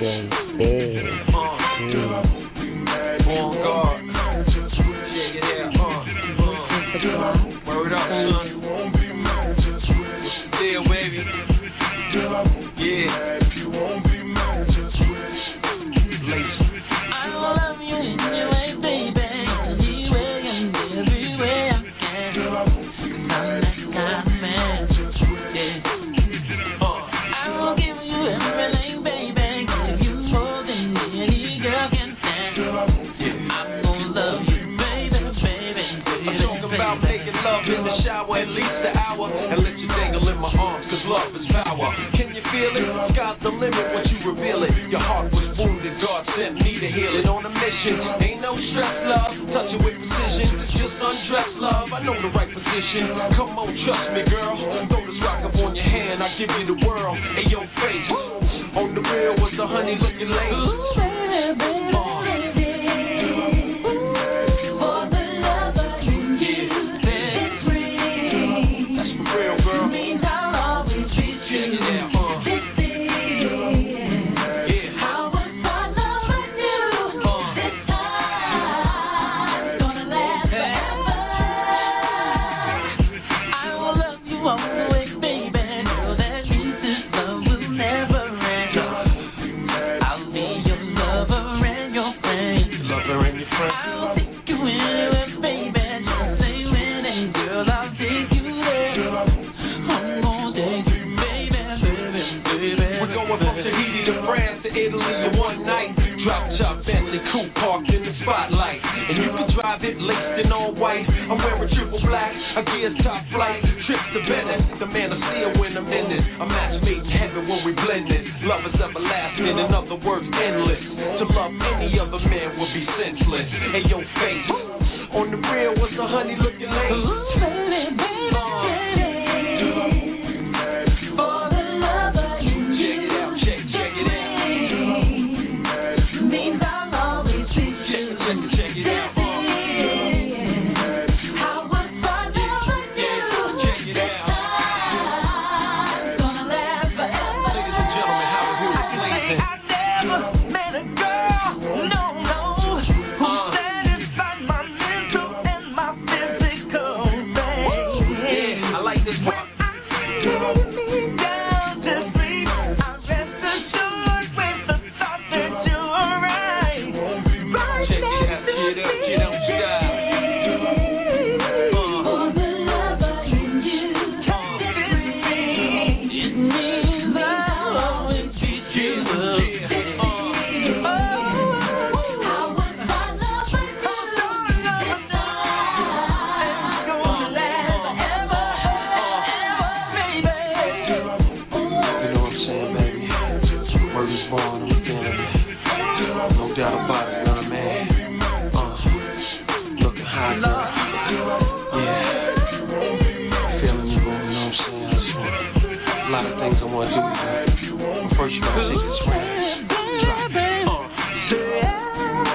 J Big. Uh, on guard. Check it out. Uh, uh. Word up, son. Deal, baby. Yeah. Lace. I love you anyway, baby. Anyway and every way I can. 'Cause I'm that kind of man. Yeah. Uh, I will give you everything, baby. Give you more than any girl can stand. Yeah. I'm gonna love you, baby, baby, baby. I'm talking about making love in the shower at least an hour and let you dangle in my arms, 'cause love is power. Can you feel it? Sky's the limit once you reveal it. Your heart was wounded, God sent me to heal it. On a mission, ain't no stress, love. Touch it with precision, just undress, love. I know the right position. Come on, trust me, girl. Throw this rock up on your hand, I give you the world. In your face, on the real was the honey looking lady. Ooh, baby, baby, Uh. baby. For the lover in you, it's free. That's for real, girl. Means I'll always treat Check you. it out, uh. This is Yeah. how was I loving you? Uh. This time's gonna last forever. I will love you always, baby. Know that means this love will never end. I'll be your lover and your friend. Lover and your friend. I'll take you anywhere, baby. Just say when, and girl, I'll take you there. I'm gonna take you, baby, baby, baby. We're going from Tahiti to France to Italy in one night. Drop top Bentley coupe parked in the spotlight, and you can drive it laced in all white. I'm wearing triple black, a gear's top flight. Trips to Venice, the man of steel when I'm in this. A match made in heaven when we blend it. Love is everlasting, in other words, endless. To love any other man would be senseless. And your face, on the real was the honey looking lady. Ooh, baby, baby, baby. For the lover in Check it out, you, check, check it out. means I'll always treat you. Check it, check it out. Uh. How was I loving you? Yeah, check it out. This time's gonna last forever. Ladies and gentlemen, how are you I can say pleasing? I never met a girl, no, no, who Uh. satisfied my mental and my physical thing. Yeah, I like this one. Lay me down to sleep, I rest assured with the thought that you're right. Right Check it out, next to get up, me. get up, style. Uh. For the lover in you, it's me. It means I'll always treat you well. Yeah, uh. How was I loving you? This time's gonna last forever, baby. You know what I'm saying, baby? Word is born, I'm feeling it. No doubt about it, you know what I mean? Uh, looking high, girl. Yeah. Feeling you, boo, you know what I'm saying? I just want a lot of things I want to do with you. But first, you gotta take this round. Drop it. Uh.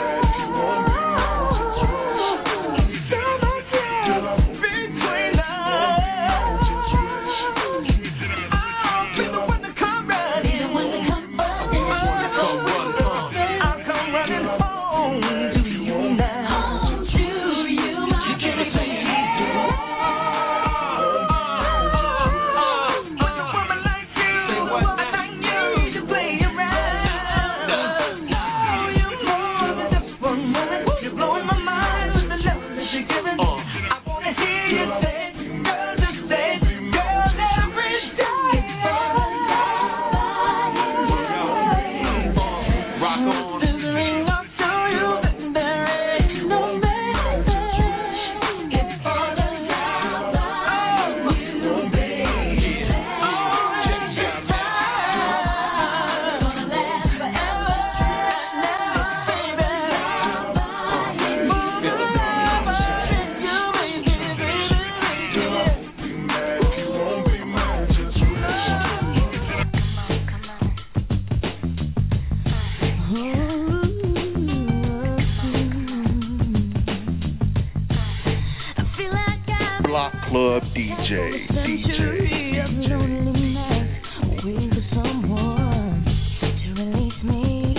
Block Club D J, D J, D J. Waiting for someone to release me.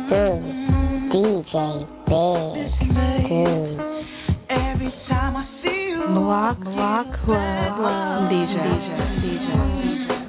Stu, D J Big Stu. Every time I see you, Block, block, club, club, D J, D J, D J.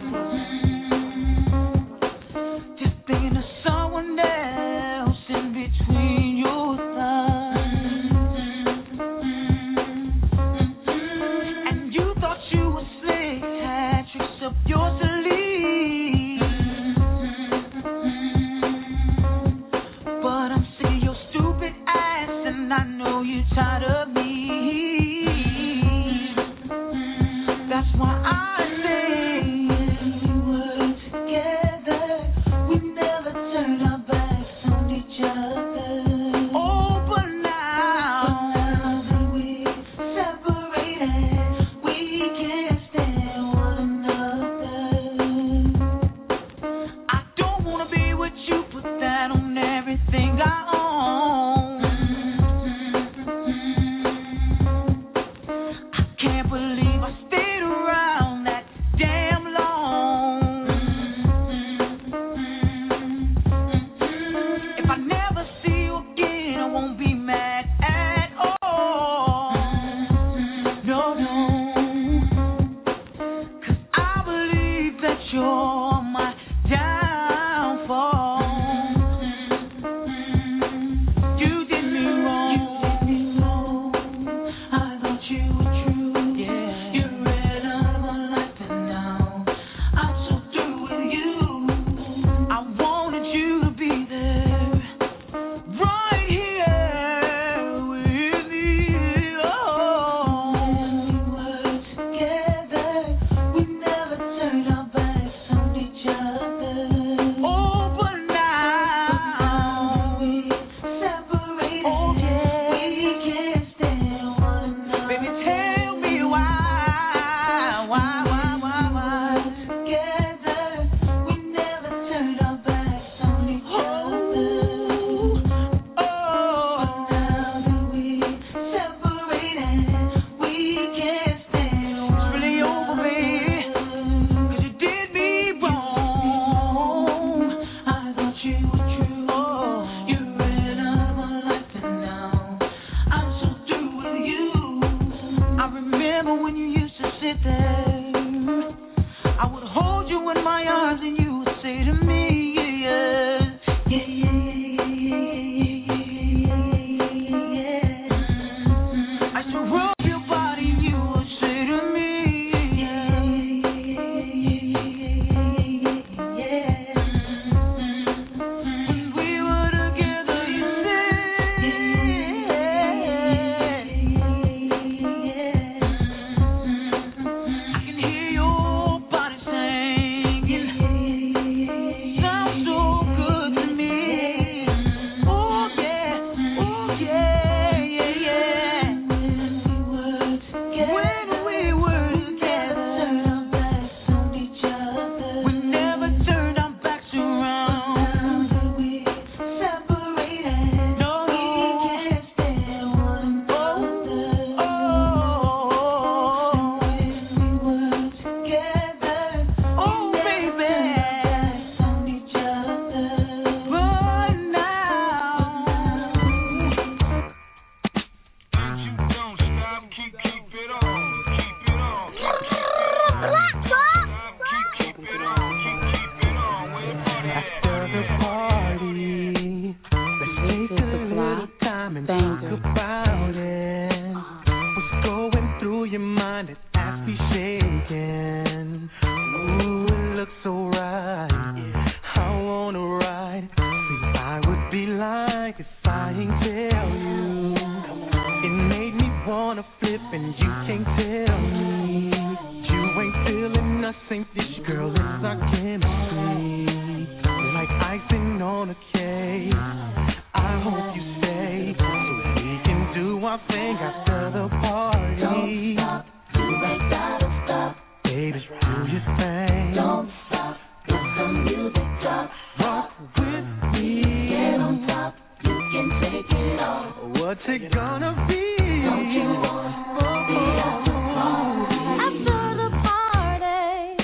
Tired of me. That's why I say we were together. We never turned our backs on each other. Oh, but now, but now that we separated, we can't stand one another. I don't wanna be with you, put that on everything I own.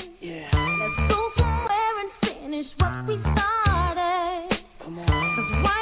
What we started. 'Cause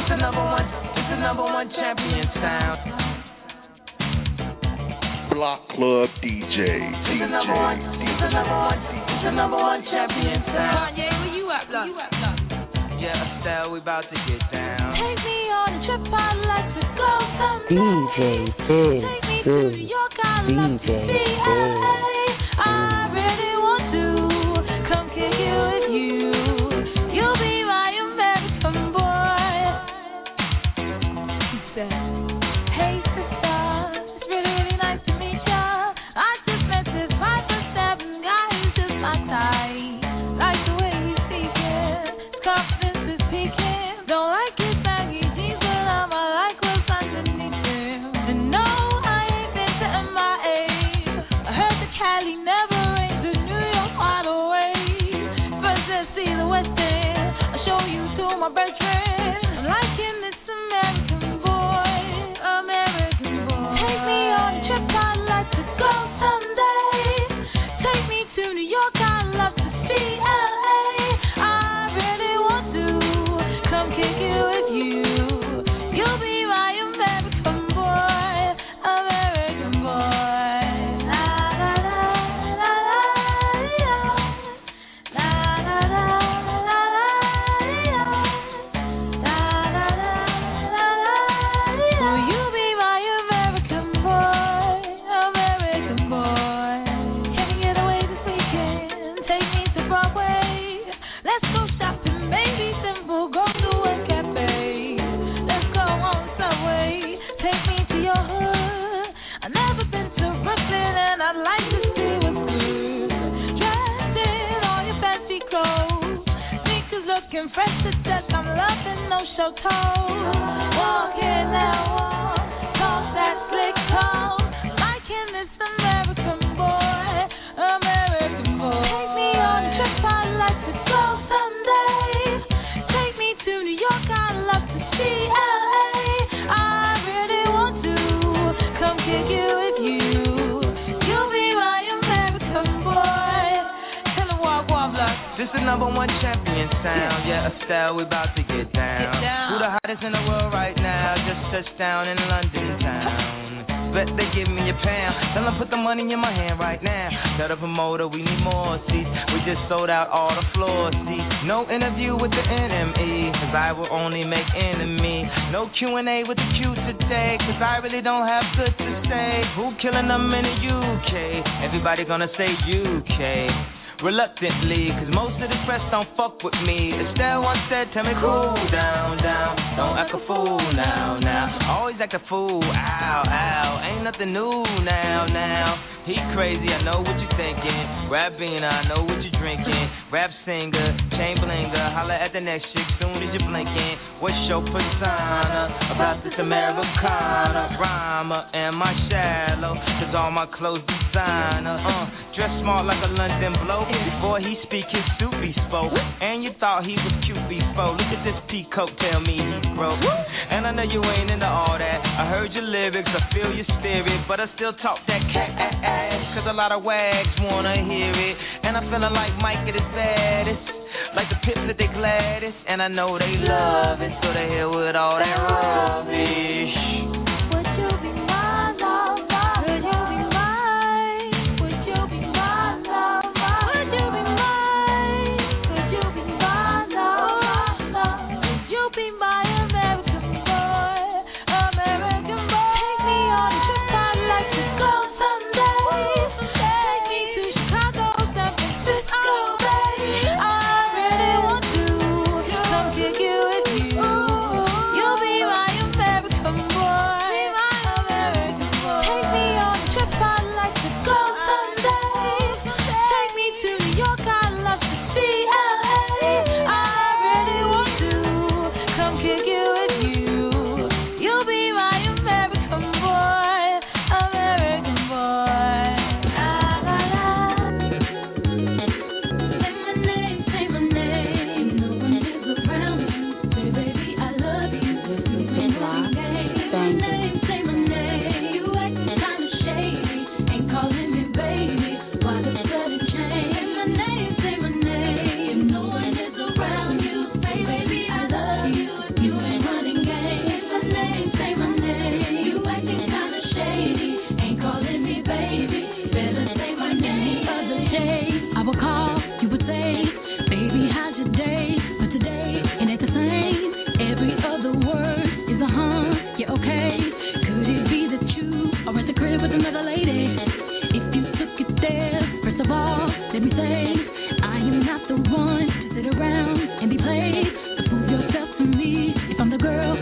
This is number one, this is number one champion sound. Block Club D J, D J, number one, D J. This is number one, this is number one champion sound. Kanye, where you at, Block? Yeah, Estelle, we about to get down. Take me on a trip, I'd like to go someday. D J Big Take me to New York, I'd D love J to see L A. I really want to come kick it with you. You'll be my American boy. He said, hey sister, it's really, really nice to meet ya. I just met this five foot seven guy who's just my type. Like the way he's speaking, his confidence is peaking. Don't like his baggy jeans, but I'm I like what's underneath him. And no, I ain't been to M I A. I heard that Cali never rains, and New York wide awake. First let's see the West End. I'll show you to my best friend. I'm liking this American boy, American boy. Take me on a trip, I'd like to go someday. Take me to New York, I'd love to see L A. I really want to come kick it with you. You'll be my American boy, American boy. La la la la la la la la la la la la. Will you be my American boy, American boy? Can we get away this weekend? Take me to Broadway. Let's go shopping, maybe simple. Go to a cafe. Let's go on the subway. Take me to your hood. I've never been to Brooklyn, and I'd like to see what's good. Dressed in all your fancy clothes, sneakers looking fresh to death. I'm loving no show toes. Walking that walk, talk that slick talk. Liking this American boy, American boy. Take me on a trip, I'd like to go someday. Take me to New York, I'd love to see L A. I really want to come kick it with you. You'll be my American boy. Tell him walk, walk, Block. This is number one champion sound. Yeah, Estelle, we about to get down. Get down. Who the hottest in the world right now? Just touched down in London town. Bet they give me a pound. Tell them put the money in my hand right now. Tell the promoter we need more seats. We just sold out all the floor seats. No interview with the enemy, cause I will only make enemy. No Q and A with the Q today, cause I really don't have good to say. Who killing them in the U K? Everybody gonna say U K. Reluctantly, cause most of the press don't fuck with me. Estelle once said, tell me cool down, down. Don't act a fool now, now. Always act a fool, ow, ow. Ain't nothing new now, now. He crazy, I know what you're thinking. Rap bean, I know what you're drinking. Rap singer, chain blinger. Holla at the next chick soon as you're blinking. What's your persona about this Americana? Rhymer, am I shallow? Cause all my clothes designer. Uh, dress smart like a London bloke. Before he speak, his suit be spoke. And you thought he was cute before. Look at this peacoat, tell me he's broke. And I know you ain't into all that. I heard your lyrics, I feel your spirit, but I still talk that cat ass. Cause a lot of wags wanna hear it. And I'm feeling like Mike at his baddest. Like the Pips that they gladdest. And I know they love it, so they here with all that rubbish. Would you be my love? Would you be mine? Would you be my love? Would you be mine? Would you be my love? Would you be my American boy? American boy. Take me on a trip, I'd like to go someday. Take me to Chicago, San Francisco, baby. I really want to come kick it with you. You'll be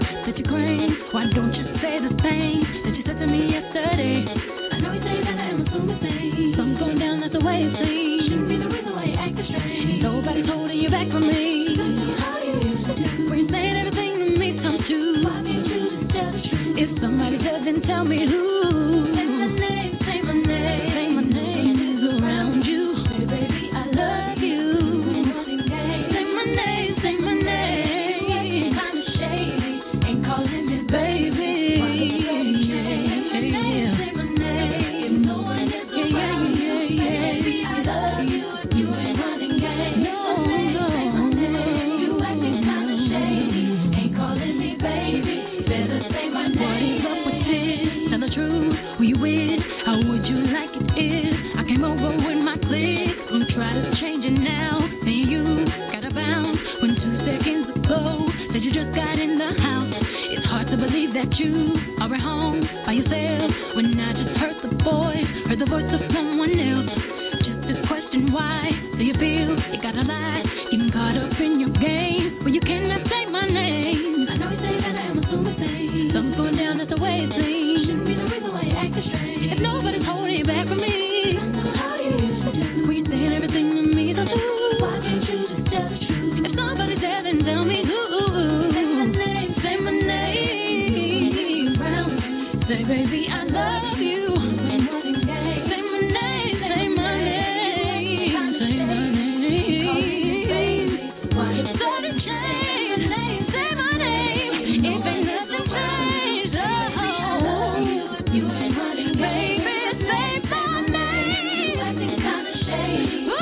that you claim. Why don't you say the same that you said to me yesterday? I know you say that I'm assuming things. Something's going down, that's the way it seems. Shouldn't be the reason why you acting strange. Nobody's holding you back from me. How you used to do. When you saying everything to me, come to. Why can't you just tell the truth? If somebody does, then tell me who. Say my name, say my name. Say my name is around you. Say, baby, I love you. Say my name, say my name. You acting kinda shady. Ain't calling me baby. Why you say my name, say my name. If no one is around you, baby, I love you. You ain't running game. No, no, no. You acting kinda shady. Ain't calling me baby. Better say my name. What is up with this? Tell the truth. Who you with? How would you like it if I came over with my clique? Gonna try to change it now. Then you gotta bounce when two seconds ago that you just got in the house. It's hard to believe that you are at home by yourself when I just heard the voice, heard the voice of someone else. Just this question, why do you feel you gotta lie? Getting caught up in your game when you cannot say my name. I know you say that I'm assuming things. Something's going down, that's the way it seems. Shouldn't be the reason why you acting strange. If nobody's holding you back from me, I know how you used to do. When you saying everything to me, so do. Why can't you just tell the truth? If somebody's there, then tell me who. Say my name, say my name. Say, baby, I love you. Say my name, say my name. Say my name. Sudden change, say my name. If ain't nothing changed, oh, you ain't running, baby. Say my name. You acting kinda shady. Oh,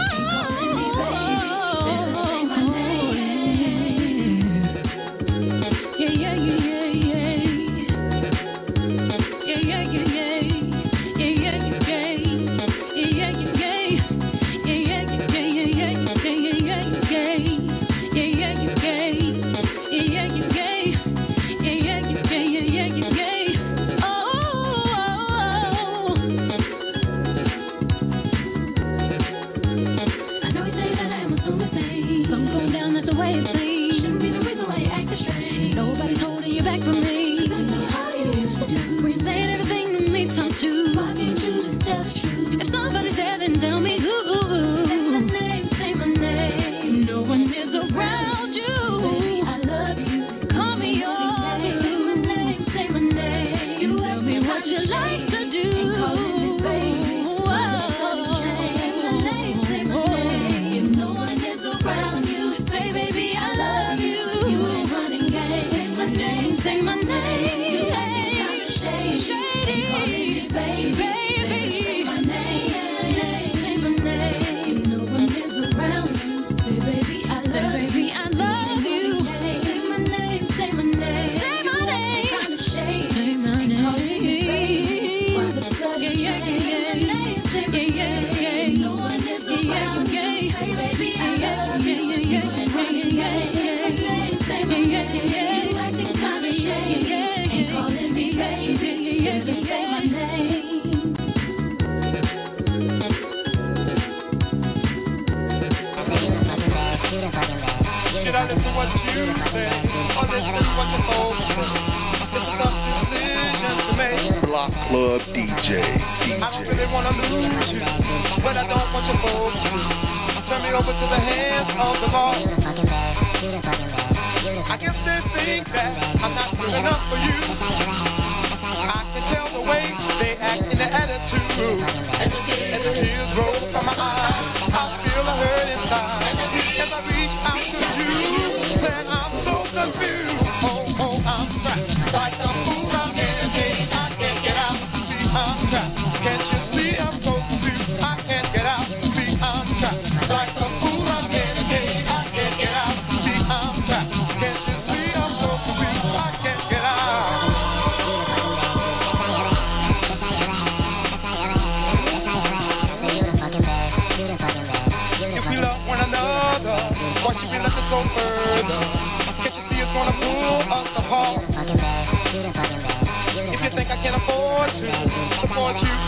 yeah, yeah, yeah, yeah, yeah. Yeah, yeah, yeah, yeah. Yeah, yeah, yeah, yeah. Yeah, yeah, yeah, yeah. Yeah, yeah, yeah, yeah, yeah, yeah, yeah, yeah, yeah. Yeah, yeah, yeah, yeah. Yeah, yeah, yeah, yeah. Yeah, yeah, yeah, yeah, yeah, yeah, yeah. Oh, I know you say that I'm assuming things. Something's going down, that's the way it seems. Shouldn't be the reason why you acting strange. Nobody's holding you back from me. I know how you used to do. When you saying everything to me, come to. Why can't you just tell the truth? If somebody's there, then tell me who. Say my name, say my name. No one is around you. Baby, I love you. Call me yours. Say my name, say my name. You tell me what you like to do. Ain't calling me baby. Say my name, say my name. If no one is around you, say, baby, I love you. You ain't running game. Say my name, say my name. You acting kinda shady. Shady. Ain't calling me baby. Say my name, say my name. If no one is around you, say, baby, I love you. Baby, I love you. Say my name, say my name. Say my name. Kinda shady. Say my name. Ain't calling me baby. Why the sudden yeah, yeah, yeah, yeah. Say my yeah, yeah, yeah. If no one is around you, say, baby, I love you. You ain't running game. Say my name. You acting kinda shady. Ain't calling me baby. Better say my name. Should I listen to what you say, or listen to what the folks say? It's a tough decision to make. Block Club D J. I don't really wanna lose you, but I don't want your folks to. Turn me over to the hands of the law. I guess they think that I'm not good enough for you. I can tell the way they act in their attitude. As the tears roll from my eyes, I feel a hurt inside. As I reach out to you, then I'm so confused. Oh, oh, I'm trapped. Like a fool, I'm getting paid. I can't get out. See, I'm trapped. Can't you see I'm so confused? I can't get out. See, I'm trapped. Like a fool, I'm getting paid. I can't get out. See, I'm trapped. Can't you see I'm so confused? I can't get out. If we love one another, why should we let it go further? Can't you see it's gonna pull us apart? If you think I can afford to support you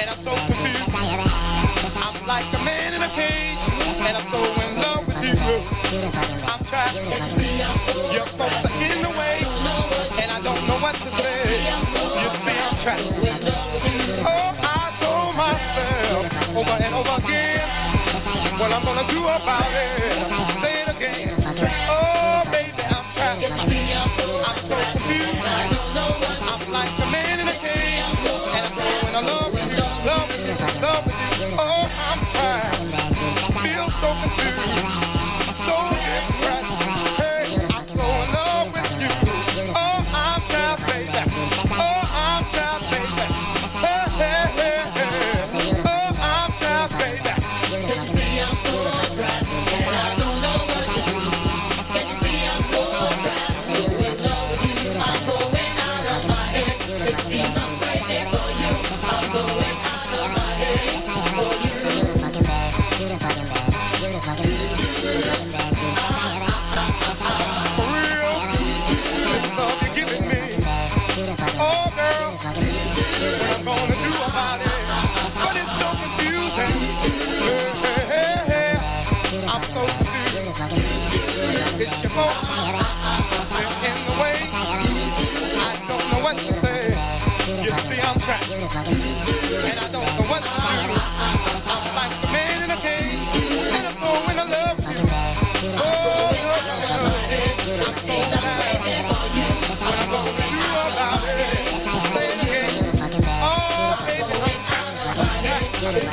and I'm so confused. I'm like a man in a cage, and I'm so in love with you. I'm trapped, you're so stuck in the way, and I don't know what to say. You see, I'm trapped. Oh, I told myself over and over again what I'm gonna do about it. Say it again. Oh, baby, I'm trapped. I'm so confused. I'm like a man in a cage, and I'm so in love with you, love with you, love with you. Oh, I'm trapped. Feel so confused, so depressed. Hey, I'm so in love with you. Oh, I'm trapped, baby. Oh, I'm trapped, baby. Hey, hey, hey, hey. Oh, I'm trapped, baby. Can you see I'm so trapped, and I don't know what to do. Can you see I'm so trapped, so in love with you. I'm going out of my head. It seems I'm crazy for you. I'm going out of my head for you. For real, this love you're giving me. Oh, girl, what I'm gonna do about it? But it's so confusing. Hey, hey, hey, hey. I'm so confused. It's your fault. It's in the way. I don't know what to say. You see, I'm trapped, and I don't know what to do. I'm like the man in a cage, and I'm so in love with you. Oh, I'm so mad. What I'm gonna do about it? Say it again. Oh, baby, I'm trapped. Hey,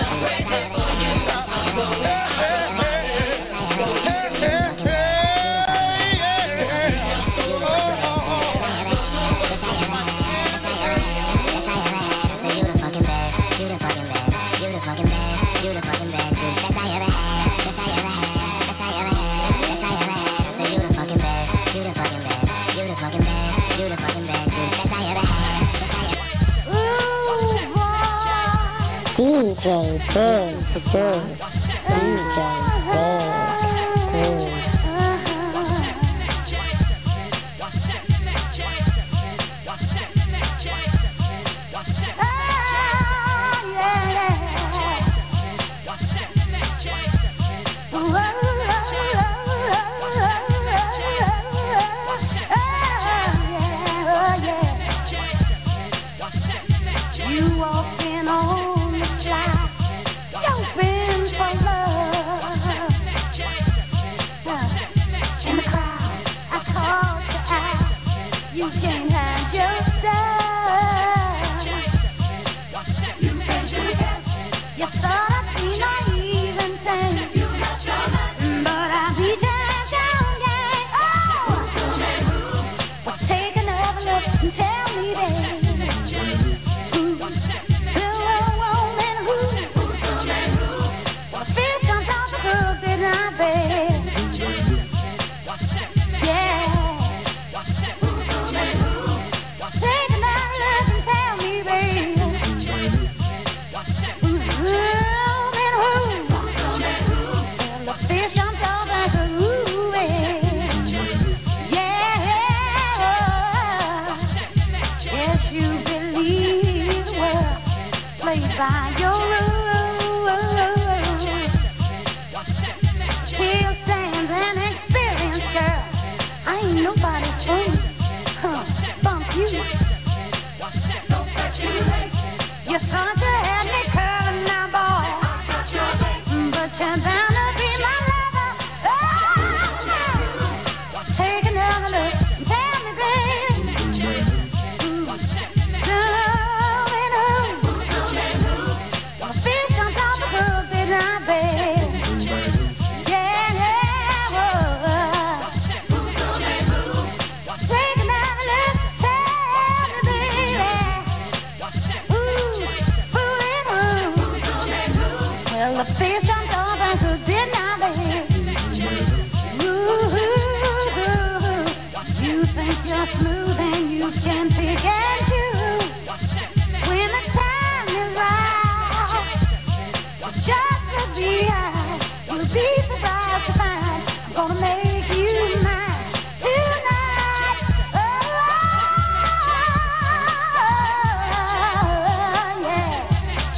hey, hey, hey, D J Big Dude. D J Big Dude. You walking on the fly, jumping for love. In the crowd, I caught your eye. You can't hide your stuff. You can't forget. You thought I'd seen or even thing. You got your mind, but I'll be down, down, down. Oh, well, take another look and tell me, baby. By your rules, still stands an experienced girl. I ain't nobody's fool. Huh, bump you. Don't bet you late. You thought you had me curling now, boy. But you're bound to be my lover. Oh, take another look and tell me, baby. Smooth and you can pick and choose when the time is right. Just to be high, you'll be surprised to find I'm gonna make you mine tonight. Oh, yeah.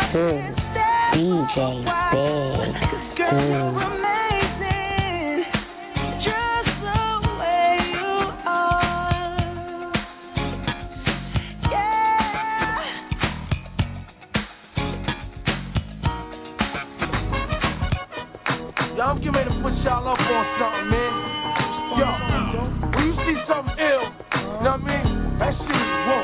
Two. D J Big Steve. I'm getting ready to put y'all up on something, man. Yo, when you see something ill, you know what I mean? That shit is woke.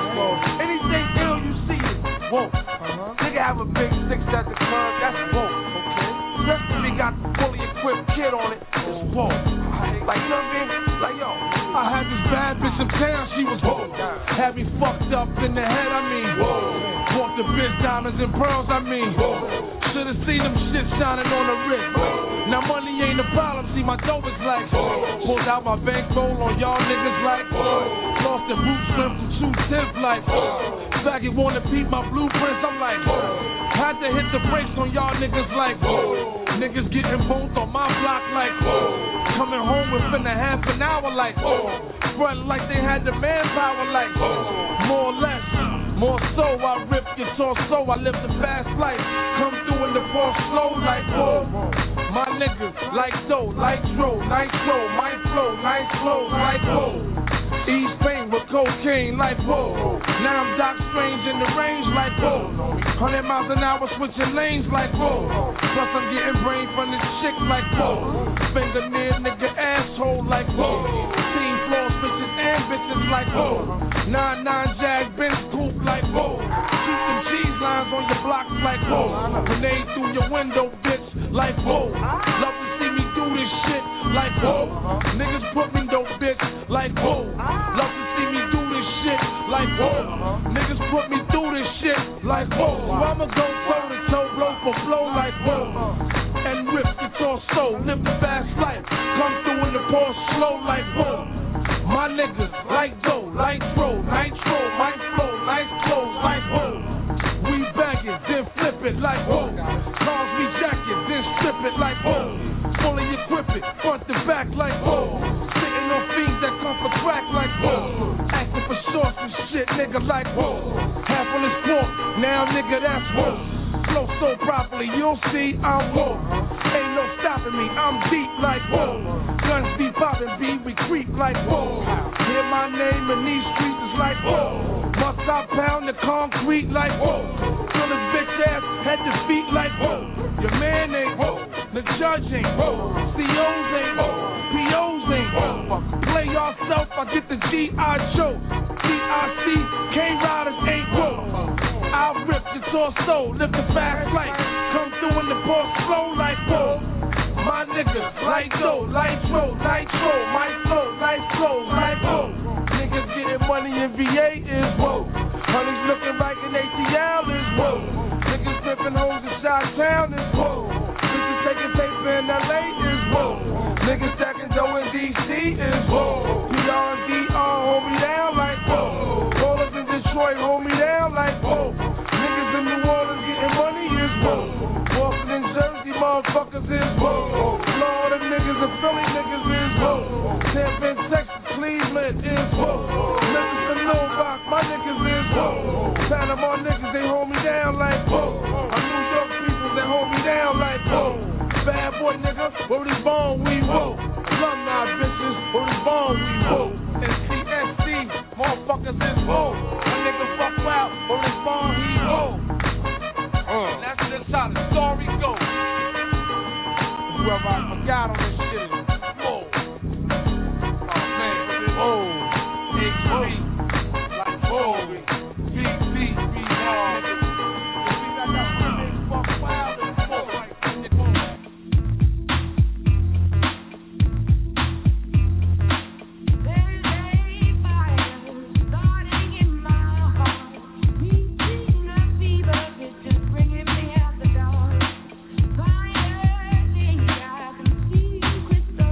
Anything ill you see is woke. Nigga have a big six at the club, that's woke. Especially if he got the fully equipped kid on it, it's woke. Like, you know what I mean? Like, yo, I had this bad bitch in town, she was woke. Had me fucked up in the head, I mean. Bought the bitch diamonds and pearls, I mean. Should've seen them shit shining on the wrist. Now money ain't a problem, see my dope is like. Pulled out my bankroll on y'all niggas like. Lost the boot shrimp to two tips like. Faggot wanna peep my blueprints, I'm like. Had to hit the brakes on y'all niggas like. Niggas getting both on my block like. Coming home within a half an hour like. Front like they had the manpower like. More or less. More so, I rip your torso, I live the fast life. Come through in the fall slow like whoa. My niggas, like dough, like dro, nitro, my flow, nice flow, like whoa. East Spain with cocaine, like whoa. Now I'm Doc Strange in the range, like whoa. Hundred miles an hour switching lanes, like whoa. Plus I'm getting brain from the chick, like whoa. Finger near nigga asshole, like whoa. Team floor bitches and bitches, like whoa. Nine nine Jag Benz coupe, like whoa. Shoot them cheese lines on your blocks, like whoa. Grenade through your window, bitch, like whoa. Love to see me do this shit, like whoa. Niggas put me dope, bitch, like whoa. Love to see me do this shit, like whoa. Niggas put me through this shit, like whoa. So I'ma go toe to toe, blow for flow, like whoa. And rip the torso, live the fast life. Come through in the pour slow, like whoa. My niggas, like dough, like bro, nitro, my flow, nice clothes, like whoa. We bag it, then flip it, like whoa. Cars we jacket, then strip it, like whoa. Fully equip it, front to back, like whoa. Sitting on fiends that come for crack, like whoa. Acting for shorts and shit, nigga, like whoa. Half on his pork, now nigga, that's whoa. Flow so properly, you'll see I'm whoa. Ain't no stopping me, I'm deep like whoa. Guns be popping, B, we creep like whoa. Hear my name in these streets is like whoa. Must I pound the concrete like whoa. Fill his bitch ass head to feet like whoa. Your man ain't whoa. The judge ain't whoa. C Os ain't whoa. P Os ain't whoa. Play yourself, I get the G I Joe. T I C, K-Riders ain't whoa. I'll rip your torso, live the fast life. Come through in the port slow like whoa. My niggas, like dough, like dro, nitro, my flow, nice clothes, like whoa. Niggas getting money in V A is whoa. Honey's looking right in A T L is whoa. Niggas flipping hoes in Chi-Town is whoa. Bitches taking paper in L A is whoa. Niggas stacking dough in D C is whoa. P R and D R hold me down like whoa. Rollers in Detroit hold me down like whoa. Niggas in New Orleans getting money is whoa. Washington, Jersey motherfuckers is whoa. Florida niggas and Philly niggas is whoa. Tampa, Texas, Cleveland is whoa. Memphis and Little Rock, my niggas is whoa. Panama niggas, they hold me down like whoa. My New York people, they hold me down like whoa. Bad boy nigga, where we born, we whoa. Alumni bitches, where we born, we whoa. And C S C, motherfuckers is whoa. My nigga fuck out, where we born, he whoa. Uh. And that's just how the story goes. Whoever I forgot on this shit is whoa. Oh man, whoa. H three, like whoa. B B, B hard. If we got that women, fuck wild and whoa. Crystal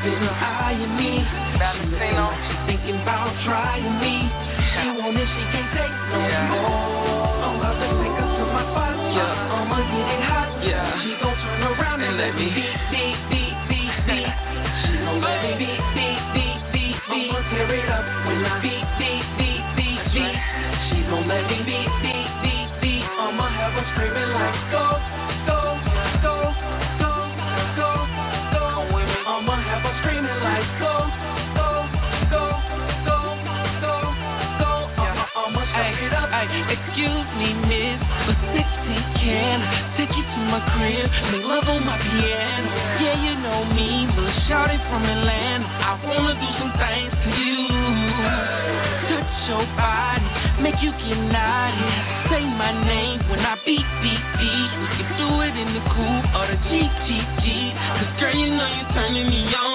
been eyeing me. Valentino. She thinking about trying me. She want it, she can't take no Yeah. more. I'm about to take her to my spot. Yeah. I'ma get it hot. Yeah. She gon' turn around and, And let let me me- beat, beat, beat, beat, beat. She gon' let me beat, beat, beat, beat, beat. I'ma tear it up when I beat, beat, beat, beat, beat. She gon' let me beat, beat, beat, beat. I'ma have her screaming like go, go, go, go, go, go. I'ma have her screaming like go, go, go, go, go, go. I'ma, I'ma shake it up. Ay, excuse me, miss, but sixty can I take you to my crib, make love on my piano. Yeah, you know me, little shawty from Atlanta. I wanna do some things to you. Touch your body, make you get naughty. Say my name when I beat, beat, beat. We can do it in the coupe or the G T G. Cause girl, you know you're turning me on.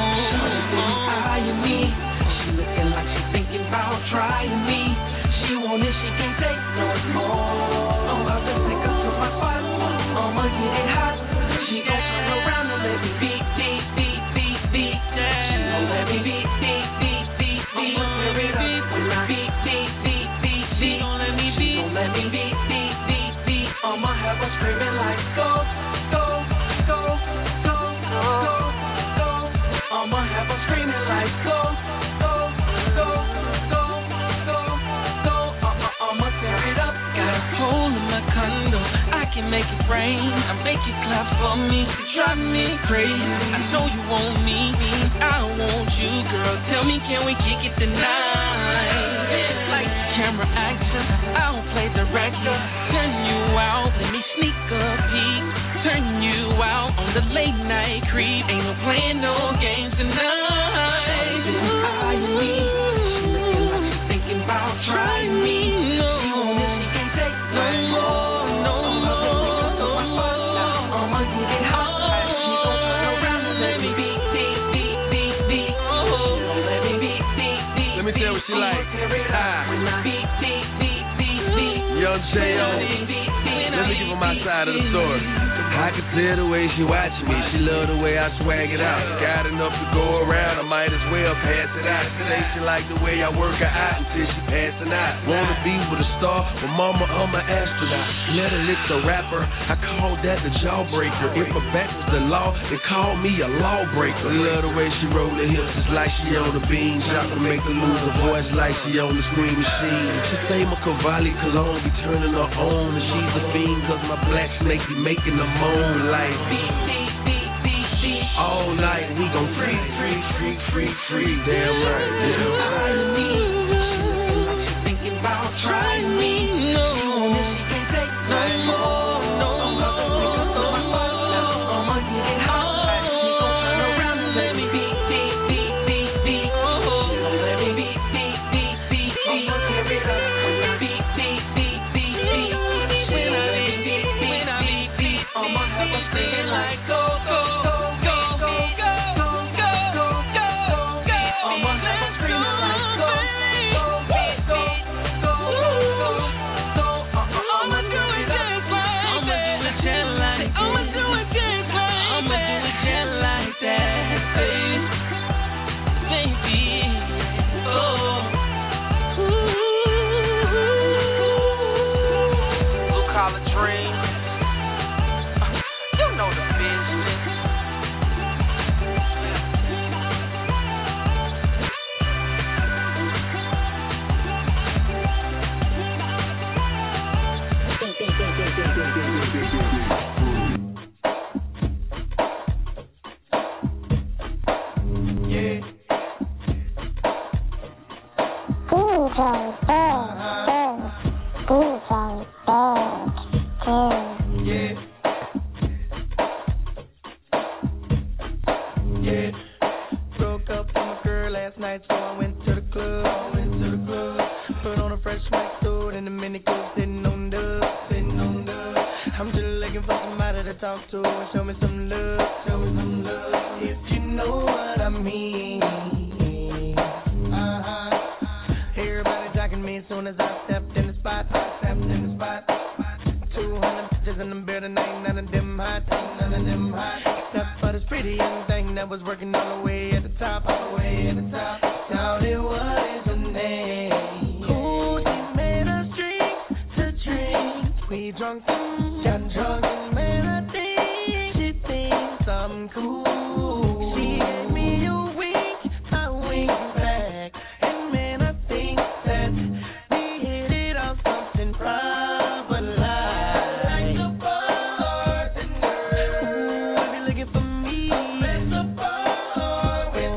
Eyeing me. She looking like she thinking about trying me. She want it, she can't take no more. I'm about to take her to my spot. I'ma get it hot. She gon' turn around and let me beat, beat, beat, beat, beat. She gon' let me beat, beat, beat, beat, beat. I'ma tear it up when I beat, beat, beat, beat, beat. She gon' let me beat, let me beat, beat, beat, beat. I'ma have her screaming like go, go, go, go, go, go. I'ma have her screaming like go, go, go, go, go, go. I'ma, I'ma tear it up. Got a hole in my condo, I can make it rain. I make you clap for me, you drive me crazy. I know you want me, I want you, girl. Tell me, can we kick it tonight? Like camera action, I don't play director. Turn you out, let me sneak a peek. Turn you out on the late night creep. Ain't no playing no games tonight. Eyeing me. She looking like she thinking about trying me. No. She want it, she can't take no more. No more. I'ma get it hot. She gon' turn around and let me beat, beat, beat, beat, beat. She gon' let me beat, beat, beat. Let me tell you what she like. Ah. When I beat, beat, beat, beat, beat. Young J O. Let me give her my side of the story. I can tell the way she watching me. She love the way I swag it out. Got enough to go around, I might as well pass it out. Say she like the way I work her out until she passing out. Wanna be with a star, but mama, I'm an astronaut. Let her lick the rapper, I call that the jawbreaker. If her back was the law, then call me a lawbreaker. Love the way she roll her hips, it's like she on the bean shop. Make her lose her voice like she on the screen machine. She say my Cavalli cologne be turning her on, and she's a fiend cause my black snake be making her moan like beat, beat, beat, beat, beat. All night we gon' free, free, free, free, free. Damn right, damn right. Eyeing me. She looking like she thinking about trying me. No. She want it, she can't take no more. No. I'm about to take her to my spot. I'ma get it hot. She gon' turn around and let me beat, beat, beat, beat, beat. She gon' let me beat, beat, beat, beat, beat. I'ma tear it up when I beat, beat, beat, beat, beat. She gon' let me beat, beat, beat, beat. I'ma have her screaming like go, go, go, go, go, go, go, go, go, go. I'ma have her screaming like go, go, go, go, go, go, go. I'ma do it just I'ma do it just like that. I'ma do it just like that. I'ma do it just like that, baby. Baby. Oh. Blue collar dream. You know the business. Yeah. Ooh, Johnny Bird, Bird. Ooh, Johnny Bird, Bird. Yeah. Yeah. Broke up with my girl last night, so I went to the club. I went to the club. Put on a fresh white suit and a mini coupe, sitting on the, sitting on the. I'm just looking for somebody to talk to and show me some love, show me some love. If you know what I mean. Uh-huh. Everybody jocking me as soon as I stepped in the spot. I stepped in the spot. Two hundred bitches in the building, ain't none of them hot, ain't none of them hot. Except for this pretty pretty young thing that was working all the way at the top, all the way at the top. Shawty, what is her name? Ooh, she made us drink to drink. We drunk, got drunk, and man, I think she thinks I'm cool. She gave me a wink, I winked back, and man, I think that we hit it on something proper like a bartender. Ooh, if you're looking for me, it's a bar with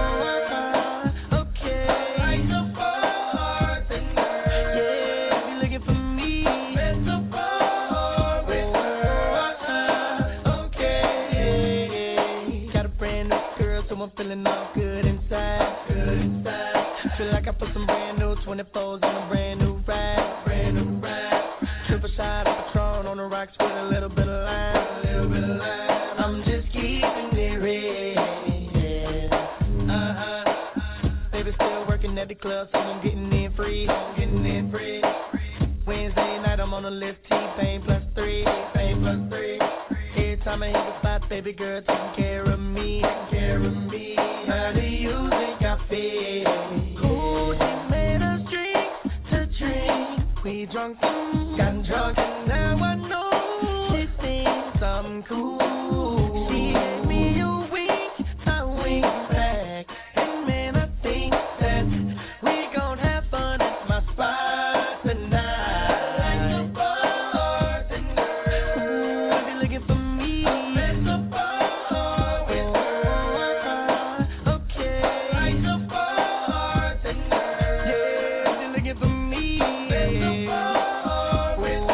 her. Okay, like a bartender. Yeah, if you're looking for me, it's a bar with her. Okay, got a brand new girl, so I'm feeling all good inside. Good inside. Feel like I put some brand new twenty-fours on a brand new ride. Brand new ride. Triple shot of Patron on the rocks with a little bit of lime. A little bit of lime. I'm just keeping it real. Uh-huh. Baby still working at the club, so I'm getting in free. I'm getting in free. Wednesday night I'm on the lift, T-Pain plus three. T-Pain plus three. Every time I hit the spot, baby girl taking care of me. Taking care of me. How do you think I feel? Ooh, she made us drink to drink. We drunk, got drunk, and now I know she thinks I'm cool. She gave me a wink, I winked back, and man, I think that we gon' have fun at my spot tonight. Like a bartender. Ooh, if you're looking for me, it's a bar with her. Okay, like a bartender. Yeah, if you're looking for me, it's a bar with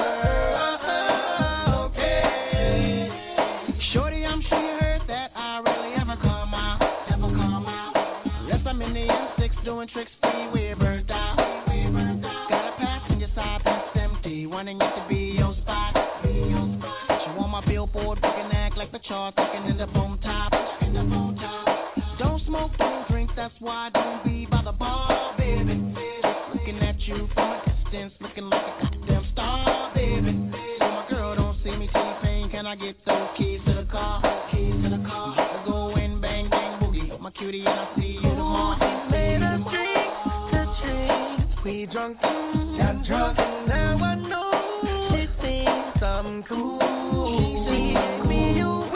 her. Okay. Shorty, I'm sure you heard that I rarely ever come out, ever come out. Yes, I'm in the M six doing tricks, freeway burnt out. Got a passenger side that's empty, wanting it to be your spot. She want my billboard, fucking act like the charts, looking in the phone top. In the phone top. Don't smoke, don't drink, that's why I don't be by the bar, baby. Looking at you from a distance, looking like a goddamn star, baby. So my girl don't see me T-Pain, can I get those keys to the car? Keys to the car. I go in, bang, bang, boogie. My cutie, and I'll see you tomorrow. She made us drink to drink. We drunk, got drunk, and now I know she thinks I'm cool. She gave me a